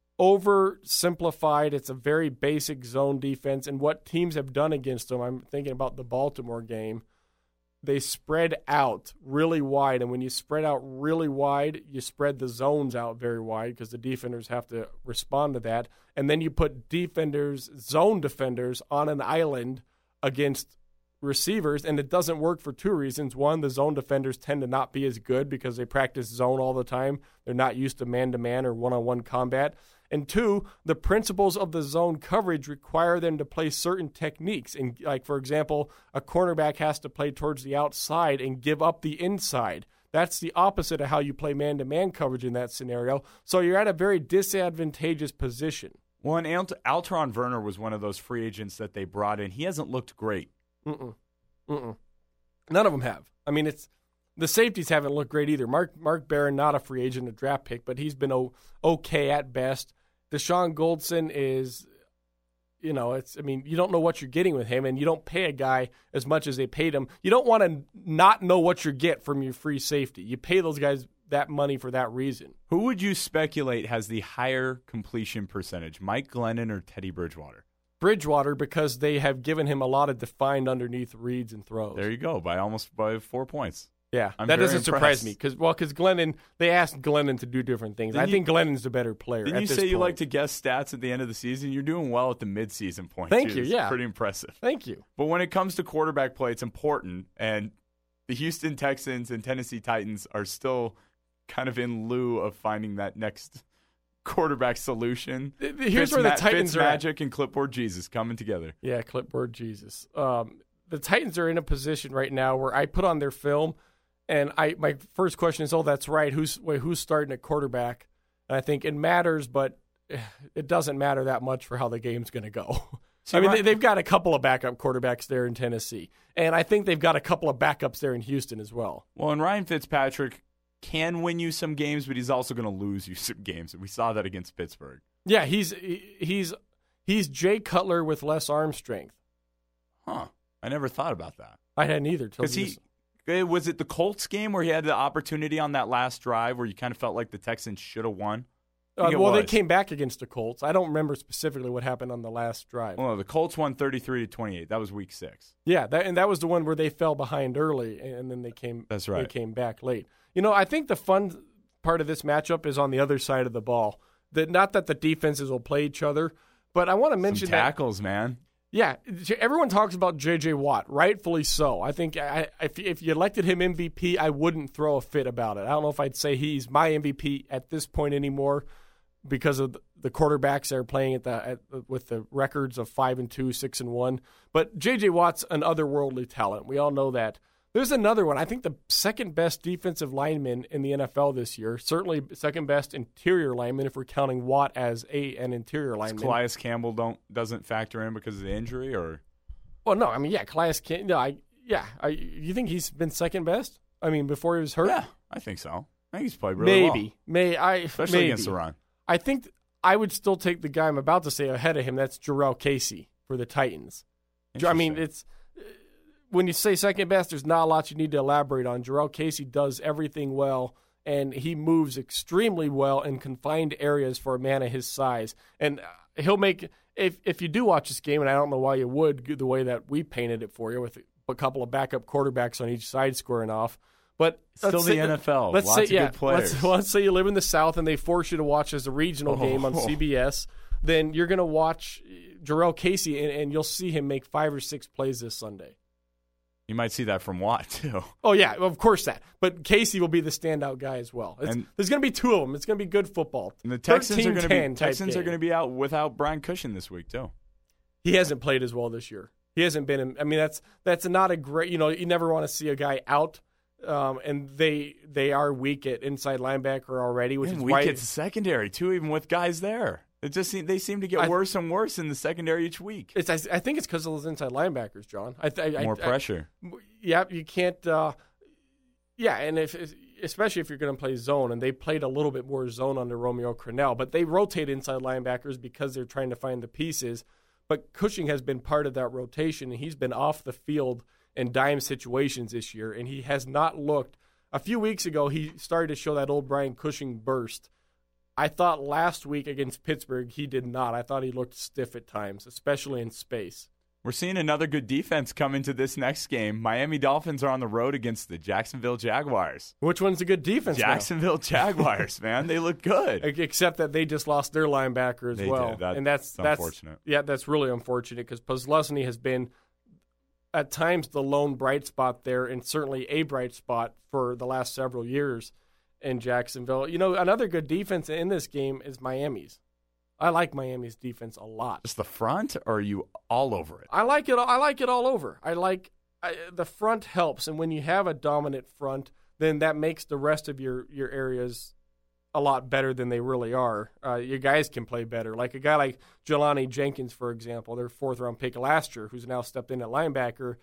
oversimplified. It's a very basic zone defense, and what teams have done against them, I'm thinking about the Baltimore game, they spread out really wide, and when you spread out really wide, you spread the zones out very wide because the defenders have to respond to that, and then you put defenders, zone defenders, on an island against receivers, and it doesn't work for two reasons. One, the zone defenders tend to not be as good because they practice zone all the time. They're not used to man-to-man or one-on-one combat. And two, the principles of the zone coverage require them to play certain techniques. And like, for example, a cornerback has to play towards the outside and give up the inside. That's the opposite of how you play man-to-man coverage in that scenario. So you're at a very disadvantageous position. Well, and Alt- Altron Werner was one of those free agents that they brought in. He hasn't looked great. Mm-mm. Mm-mm. None of them have. I mean, it's the safeties haven't looked great either. Mark Mark Barron, not a free agent, a draft pick, but he's been o- okay at best. Deshaun Goldson is, you know, it's. I mean, you don't know what you're getting with him, and you don't pay a guy as much as they paid him. You don't want to not know what you get from your free safety. You pay those guys that money for that reason. Who would you speculate has the higher completion percentage, Mike Glennon or Teddy Bridgewater? Bridgewater, because they have given him a lot of defined underneath reads and throws. There you go, by almost by four points. Yeah, I'm that very doesn't surprise impressed. me because well, because Glennon, they asked Glennon to do different things. Didn't I you- think Glennon's the better player. Didn't at you this say you point. like to guess stats at the end of the season? You're doing well at the midseason point. Thank too. you, It's yeah. pretty impressive. Thank you. But when it comes to quarterback play, it's important, and the Houston Texans and Tennessee Titans are still kind of in lieu of finding that next quarterback solution. Th- th- Here's where the Fitz- Titans Fitz are at. Magic and Clipboard Jesus coming together. Yeah, clipboard Jesus. Um, the Titans are in a position right now where I put on their film, and I my first question is, oh, that's right. Who's wait, who's starting at quarterback? And I think it matters, but it doesn't matter that much for how the game's going to go. I mean, right- they, they've got a couple of backup quarterbacks there in Tennessee, and I think they've got a couple of backups there in Houston as well. Well, and Ryan Fitzpatrick can win you some games, but he's also going to lose you some games. And we saw that against Pittsburgh. Yeah, he's he's he's Jay Cutler with less arm strength. Huh. I never thought about that. I hadn't either. till Because he he, was- eh, was it the Colts game where he had the opportunity on that last drive where you kind of felt like the Texans should have won? I Uh, think it well, they was. came back against the Colts. I don't remember specifically what happened on the last drive. Well, no, the Colts won thirty-three to twenty-eight. That was week six. Yeah, that, and that was the one where they fell behind early, and then they came. That's right. They came back late. You know, I think the fun part of this matchup is on the other side of the ball. That not that the defenses will play each other, but I want to mention Some that. tackles, man. Yeah, everyone talks about J J. Watt, rightfully so. I think I, if, if you elected him M V P, I wouldn't throw a fit about it. I don't know if I'd say he's my M V P at this point anymore because of the quarterbacks that are playing at the at, with the records of five and two, six and one. But J J. Watt's an otherworldly talent. We all know that. There's another one. I think the second best defensive lineman in the N F L this year. Certainly second best interior lineman if we're counting Watt as a an interior lineman. Calais Campbell don't doesn't factor in because of the injury, or Well, no, I mean, yeah, Calais Campbell. No, I yeah. I, you think he's been second best? I mean, before he was hurt. yeah, I think so. I think he's played really well, maybe, may I especially maybe. against the run. I think I would still take the guy I'm about to say ahead of him. That's Jarrell Casey for the Titans. I mean, Interesting. it's when you say second best, there's not a lot you need to elaborate on. Jarrell Casey does everything well, and he moves extremely well in confined areas for a man of his size. And he'll make if if you do watch this game, and I don't know why you would, the way that we painted it for you with a couple of backup quarterbacks on each side squaring off. But Still let's the say- N F L. Let's Lots say of yeah. good players. Let's, let's say you live in the South and they force you to watch as a regional game on Oh. C B S. Then you're going to watch Jarrell Casey, and, and you'll see him make five or six plays this Sunday. You might see that from Watt too. Oh yeah, of course that. But Casey will be the standout guy as well. It's, And- there's going to be two of them. It's going to be good football. And the Texans are going to be thirteen ten type Texans are game. going to be out without Brian Cushing this week too. He hasn't played as well this year. He hasn't been. In, I mean, that's that's not a great. You know, you never want to see a guy out. Um, and they they are weak at inside linebacker already, which And is weak why at secondary too, even with guys there. It just seem, they seem to get I- worse and worse in the secondary each week. it's. I, I think it's because of those inside linebackers, John. I, I, More I, pressure. Yeah, you can't. Uh, yeah, and if especially if you're going to play zone, and they played a little bit more zone under Romeo Crennel, but they rotate inside linebackers because they're trying to find the pieces. But Cushing has been part of that rotation, and he's been off the field in dime situations this year, and he has not looked. A few weeks ago, he started to show that old Brian Cushing burst. I thought last week against Pittsburgh, he did not. I thought he looked stiff at times, especially in space. We're seeing another good defense come into this next game. Miami Dolphins are on the road against the Jacksonville Jaguars. Which one's a good defense now? Jacksonville Jaguars, man, they look good. Except that they just lost their linebacker as They well, did. That- and that's it's that's unfortunate. Yeah, that's really unfortunate because Posluszny has been at times the lone bright spot there, and certainly a bright spot for the last several years in Jacksonville. You know, another good defense in this game is Miami's. I like Miami's defense a lot. Just the front, or are you all over it? I like it. I like it all over. I like I, the front helps, and when you have a dominant front, then that makes the rest of your your areas a lot better than they really are. Uh, your guys can play better. Like a guy like Jelani Jenkins, for example, their fourth round pick last year, who's now stepped in at linebacker.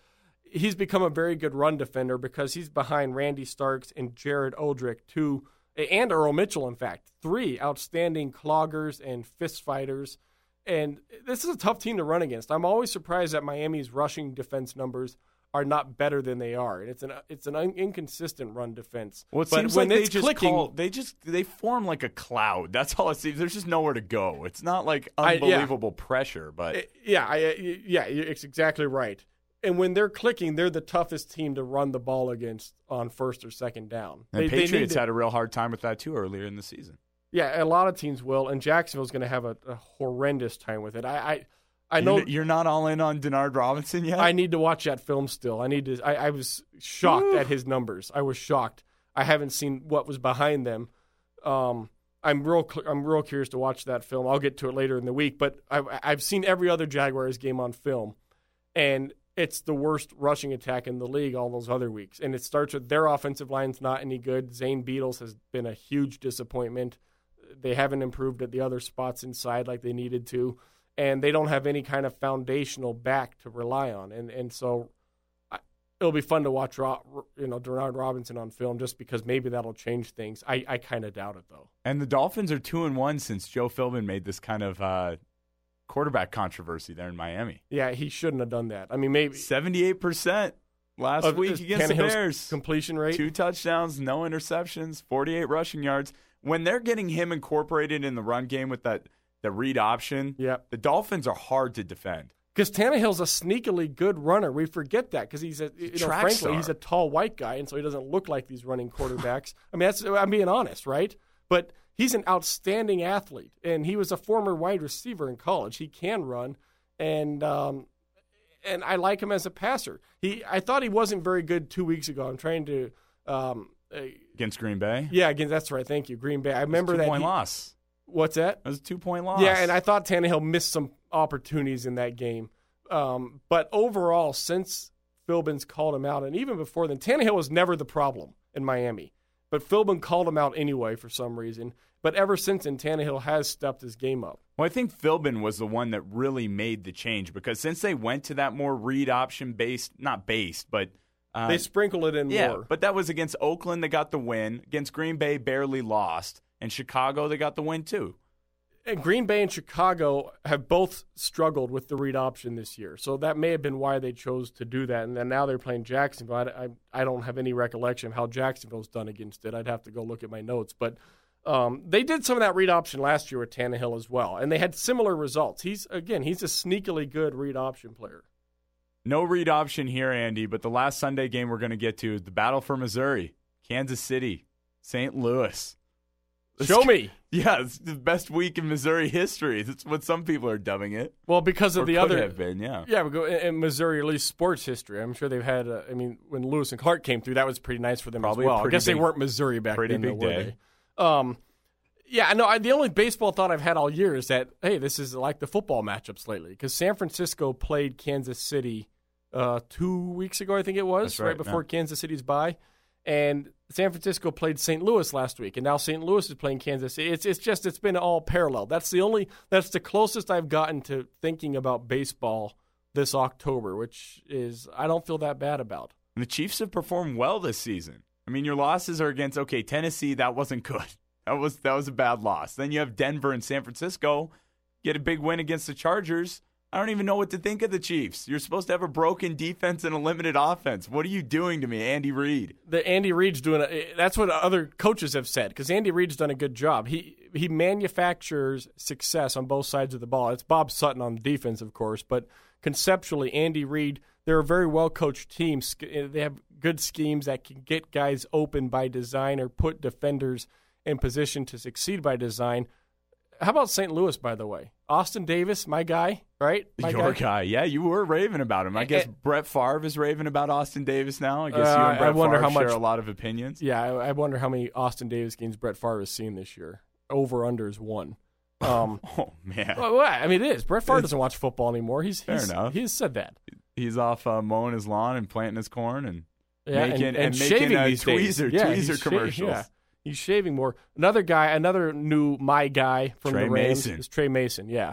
he's become a very good run defender because he's behind Randy Starks and Jared Odrick, two, and Earl Mitchell, in fact, three outstanding cloggers and fist fighters. And this is a tough team to run against. I'm always surprised that Miami's rushing defense numbers are not better than they are, and it's an it's an un- inconsistent run defense. Well, it but seems when like it's they just clicking, call, they just they form like a cloud. That's all it seems. There's just nowhere to go. It's not like I- yeah. unbelievable pressure, but Uh, yeah, I, uh, yeah, it's exactly right. And when they're clicking, they're the toughest team to run the ball against on first or second down. and They- they need Patriots to- had a real hard time with that too earlier in the season. Yeah, a lot of teams will, and Jacksonville's going to have a, a horrendous time with it. I, I, I know you're, you're not all in on Denard Robinson yet. I need to watch that film still. I need to. I, I was shocked Woo. at his numbers. I was shocked. I haven't seen what was behind them. Um, I'm real. cl- I'm real curious to watch that film. I'll get to it later in the week. But I've, I've seen every other Jaguars game on film, and it's the worst rushing attack in the league all those other weeks. And it starts with their offensive line's not any good. Zane Beatles has been a huge disappointment. They haven't improved at the other spots inside like they needed to. And they don't have any kind of foundational back to rely on, and and so I, it'll be fun to watch, Ro, you know, Denard Robinson on film, just because maybe that'll change things. I, I kind of doubt it though. And the Dolphins are two and one since Joe Philbin made this kind of uh, quarterback controversy there in Miami. Yeah, he shouldn't have done that. I mean, maybe Seventy-eight percent last of- week is against the Tannehill's Bears. completion rate. Two touchdowns, no interceptions, forty-eight rushing yards. When they're getting him incorporated in the run game with that the read option, Yep. the Dolphins are hard to defend. Because Tannehill's a sneakily good runner. We forget that because he's a, you know, track frankly, star. he's a tall white guy, and so he doesn't look like these running quarterbacks. I mean, that's I'm being honest, right? But he's an outstanding athlete, and he was a former wide receiver in college. He can run, and um, and I like him as a passer. He, I thought he wasn't very good two weeks ago. I'm trying to, um, uh, Against Green Bay? yeah, again, that's right. Thank you, Green Bay. I remember Two that. point he- loss. What's that? It was a two-point loss. Yeah, and I thought Tannehill missed some opportunities in that game. Um, but overall, since Philbin's called him out, and even before then, Tannehill was never the problem in Miami. But Philbin called him out anyway for some reason. But ever since then, Tannehill has stepped his game up. Well, I think Philbin was the one that really made the change because since they went to that more read option based, not based, but uh, They sprinkle it in yeah, more. but that was against Oakland. They got the win. Against Green Bay, barely lost. And Chicago, they got the win too. And Green Bay and Chicago have both struggled with the read option this year. So that may have been why they chose to do that. And then now they're playing Jacksonville. I, I, I don't have any recollection of how Jacksonville's done against it. I'd have to go look at my notes. But um, they did some of that read option last year with Tannehill as well. And they had similar results. He's, again, he's a sneakily good read option player. No read option here, Andy, but the last Sunday game we're going to get to is the battle for Missouri, Kansas City, Saint Louis. Show me. Yeah, it's the best week in Missouri history. That's what some people are dubbing it. Well, because of Or the could other. have been, yeah. Yeah, we go in, in Missouri, at least sports history. I'm sure they've had. Uh, I mean, when Lewis and Clark came through, that was pretty nice for them Probably as a well. I pretty guess they big- weren't Missouri back pretty then, big though, were day. they? Um, yeah, no. I, the only baseball thought I've had all year is that hey, this is like the football matchups lately because San Francisco played Kansas City uh, two weeks ago, I think it was, That's right, before Kansas City's bye, and San Francisco played Saint Louis last week, and now Saint Louis is playing Kansas City. It's it's just it's been all parallel. That's the only that's the closest I've gotten to thinking about baseball this October, which is I don't feel that bad about. And the Chiefs have performed well this season. I mean, your losses are against, okay, Tennessee, that wasn't good. That was that was a bad loss. Then you have Denver and San Francisco. Get a big win against the Chargers. I don't even know what to think of the Chiefs. You're supposed to have a broken defense and a limited offense. What are you doing to me, Andy Reid? The Andy Reid's doing a, that's what other coaches have said because Andy Reid's done a good job. He he manufactures success on both sides of the ball. It's Bob Sutton on the defense, of course, but conceptually, Andy Reid, they're a very well coached team. They have good schemes that can get guys open by design or put defenders in position to succeed by design. How about Saint Louis, by the way? Austin Davis, my guy, right? My Your guy. guy. Yeah, you were raving about him. I guess And- Brett Favre is raving about Austin Davis now. I guess Uh, you and I Brett wonder Favre how much- share a lot of opinions. Yeah, I, I wonder how many Austin Davis games Brett Favre has seen this year. Over under is one. Um, Oh, man. well, well, I mean, it is. Brett Favre doesn't watch football anymore. He's, Fair he's enough. He's said that. He's off uh, mowing his lawn and planting his corn and Yeah, making, and, and and making shaving uh, these days. tweezer, Yeah, tweezer he's sha- commercials. yeah. He's shaving more. Another guy, another new my guy from Trey the Rams Mason. is Trey Mason. Yeah,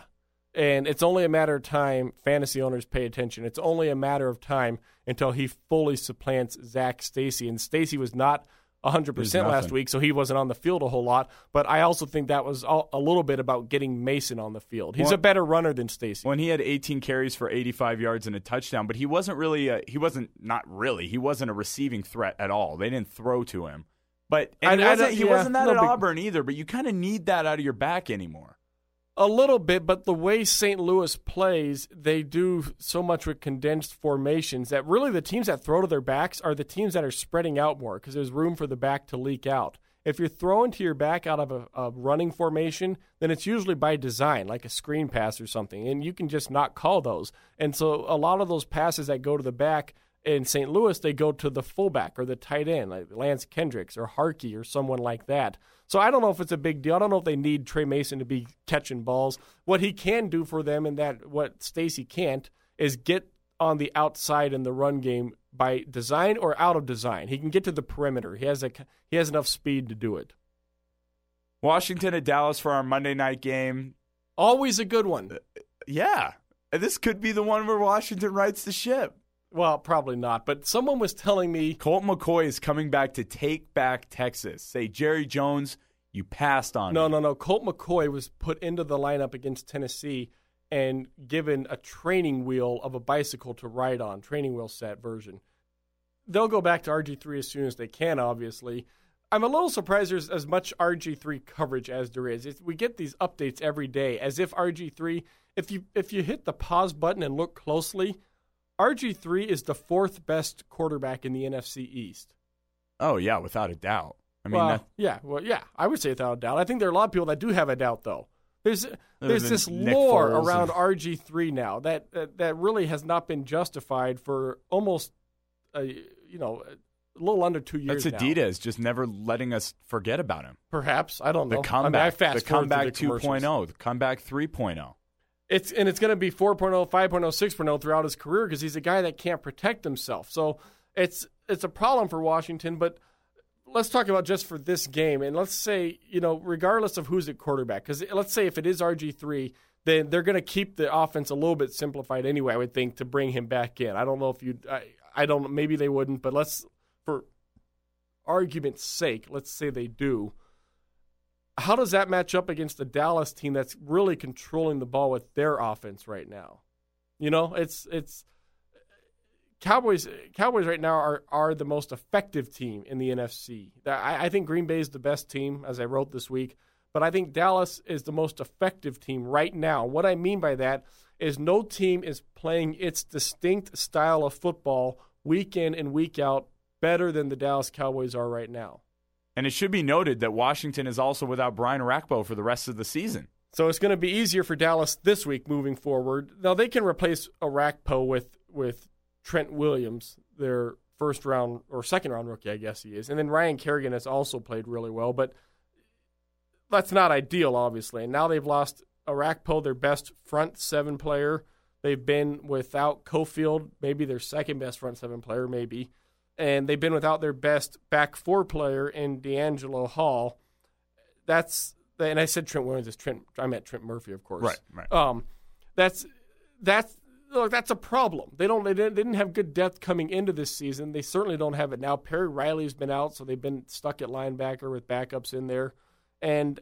And it's only a matter of time, fantasy owners pay attention, it's only a matter of time until he fully supplants Zach Stacy. And Stacy was not one hundred percent last week, so he wasn't on the field a whole lot. But I also think that was all, a little bit about getting Mason on the field. He's well, a better runner than Stacy. When he had eighteen carries for eighty-five yards and a touchdown, but he wasn't really a, he wasn't not really he wasn't a receiving threat at all. They didn't throw to him. But and I, wasn't, I he yeah, wasn't that no at big, Auburn either. But you kind of need that out of your back anymore. A little bit, but the way Saint Louis plays, they do so much with condensed formations that really the teams that throw to their backs are the teams that are spreading out more because there's room for the back to leak out. If you're throwing to your back out of a, a running formation, then it's usually by design, like a screen pass or something, and you can just not call those. And so a lot of those passes that go to the back in Saint Louis, they go to the fullback or the tight end, like Lance Kendricks or Harkey or someone like that. So I don't know if it's a big deal. I don't know if they need Trey Mason to be catching balls. What he can do for them, and that what Stacy can't, is get on the outside in the run game by design or out of design. He can get to the perimeter. He has a he has enough speed to do it. Washington at Dallas for our Monday night game. Always a good one. Uh, yeah. This could be the one where Washington rights the ship. Well, probably not, but someone was telling me Colt McCoy is coming back to take back Texas. Say, Jerry Jones, you passed on No, me. no, no. Colt McCoy was put into the lineup against Tennessee and given a training wheel of a bicycle to ride on, training wheel set version. They'll go back to R G three as soon as they can, obviously. I'm a little surprised there's as much R G three coverage as there is. It's, we get these updates every day as if R G three, if you if you hit the pause button and look closely, R G three is the fourth best quarterback in the N F C East. Oh, yeah, without a doubt. I mean, well, that... yeah, well, yeah, I would say without a doubt. I think there are a lot of people that do have a doubt, though. There's there's this Nick lore Foles around and... R G three now that, that that really has not been justified for almost, a, you know, a little under two years. That's Adidas just never letting us forget about him. Perhaps I don't know. The comeback, I mean, I fast the comeback two point oh, the comeback three point oh. It's and it's going to be four point oh, five point oh, six point oh throughout his career because he's a guy that can't protect himself. So it's it's a problem for Washington. But let's talk about just for this game, and let's say, you know, regardless of who's at quarterback, because let's say if it is R G three, then they're going to keep the offense a little bit simplified anyway, I would think, to bring him back in. I don't know if you, I, I don't, maybe they wouldn't, but let's, for argument's sake, let's say they do. How does that match up against the Dallas team that's really controlling the ball with their offense right now? You know, it's it's Cowboys. Cowboys right now are are the most effective team in the N F C. I, I think Green Bay is the best team, as I wrote this week, but I think Dallas is the most effective team right now. What I mean by that is no team is playing its distinct style of football week in and week out better than the Dallas Cowboys are right now. And it should be noted that Washington is also without Brian Orakpo for the rest of the season. So it's going to be easier for Dallas this week moving forward. Now, they can replace Orakpo with, with Trent Williams, their first round or second round rookie, I guess he is. And then Ryan Kerrigan has also played really well, but that's not ideal, obviously. And now they've lost Orakpo, their best front seven player. They've been without Cofield, maybe their second best front seven player, maybe. And they've been without their best back four player in D'Angelo Hall. That's and I said Trent Williams is Trent. I meant Trent Murphy, of course. Right, right. Um, that's that's look, that's a problem. They don't. They didn't, they didn't have good depth coming into this season. They certainly don't have it now. Perry Riley's been out, so they've been stuck at linebacker with backups in there. And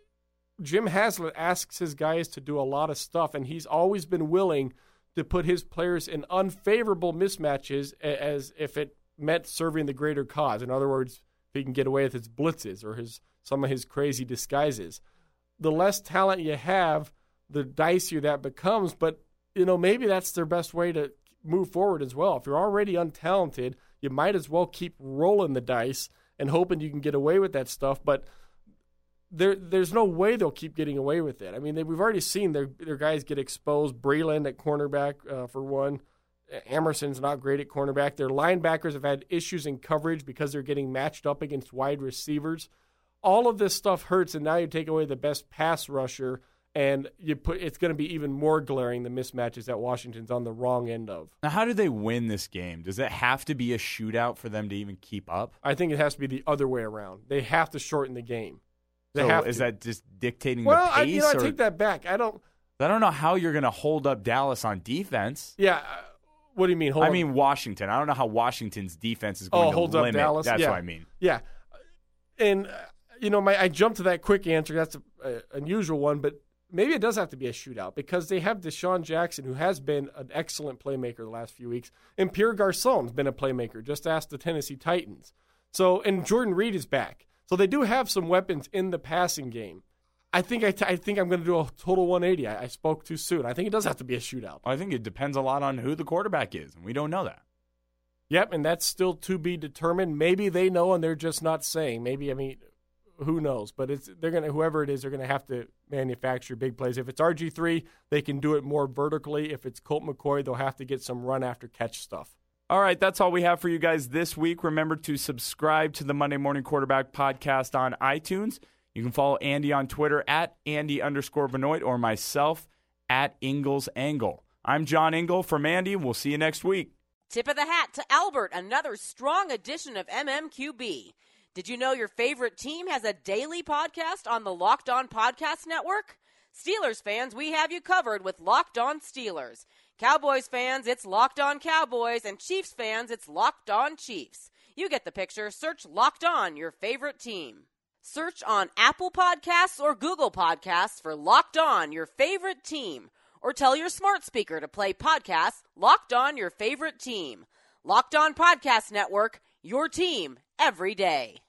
Jim Haslett asks his guys to do a lot of stuff, and he's always been willing to put his players in unfavorable mismatches as if it meant serving the greater cause. In other words, if he can get away with his blitzes or his some of his crazy disguises. The less talent you have, the dicier that becomes. But, you know, maybe that's their best way to move forward as well. If you're already untalented, you might as well keep rolling the dice and hoping you can get away with that stuff. But there, there's no way they'll keep getting away with it. I mean, they, we've already seen their, their guys get exposed. Breland at cornerback, uh, for one. Emerson's not great at cornerback. Their linebackers have had issues in coverage because they're getting matched up against wide receivers. All of this stuff hurts, and now you take away the best pass rusher, and you put it's going to be even more glaring, the mismatches that Washington's on the wrong end of. Now, how do they win this game? Does it have to be a shootout for them to even keep up? I think it has to be the other way around. They have to shorten the game. They so have is to. that just dictating well, the pace? I, you know, or? I take that back. I don't. I don't know how you're going to hold up Dallas on defense. Yeah. Uh, what do you mean? Hold I on. mean Washington. I don't know how Washington's defense is going oh, to holds limit. up Dallas. That's yeah. what I mean. Yeah. And, uh, you know, my I jumped to that quick answer. That's an unusual one, but maybe it does have to be a shootout because they have Deshaun Jackson, who has been an excellent playmaker the last few weeks, and Pierre Garçon's been a playmaker. Just ask the Tennessee Titans. So, and Jordan Reed is back. So they do have some weapons in the passing game. I think I, t- I think I'm going to do a total one eighty. I, I spoke too soon. I think it does have to be a shootout. I think it depends a lot on who the quarterback is, and we don't know that. Yep, and that's still to be determined. Maybe they know and they're just not saying. Maybe, I mean, who knows? But it's they're going to whoever it is, they're going to have to manufacture big plays. If it's R G three, they can do it more vertically. If it's Colt McCoy, they'll have to get some run after catch stuff. All right, that's all we have for you guys this week. Remember to subscribe to the Monday Morning Quarterback podcast on iTunes. You can follow Andy on Twitter at Andy underscore Benoit or myself at Ingles Angle. I'm John Ingle from Andy. We'll see you next week. Tip of the hat to Albert, another strong edition of M M Q B. Did you know your favorite team has a daily podcast on the Locked On Podcast Network? Steelers fans, we have you covered with Locked On Steelers. Cowboys fans, it's Locked On Cowboys. And Chiefs fans, it's Locked On Chiefs. You get the picture. Search Locked On, your favorite team. Search on Apple Podcasts or Google Podcasts for Locked On, your favorite team. Or tell your smart speaker to play podcasts Locked On, your favorite team. Locked On Podcast Network, your team every day.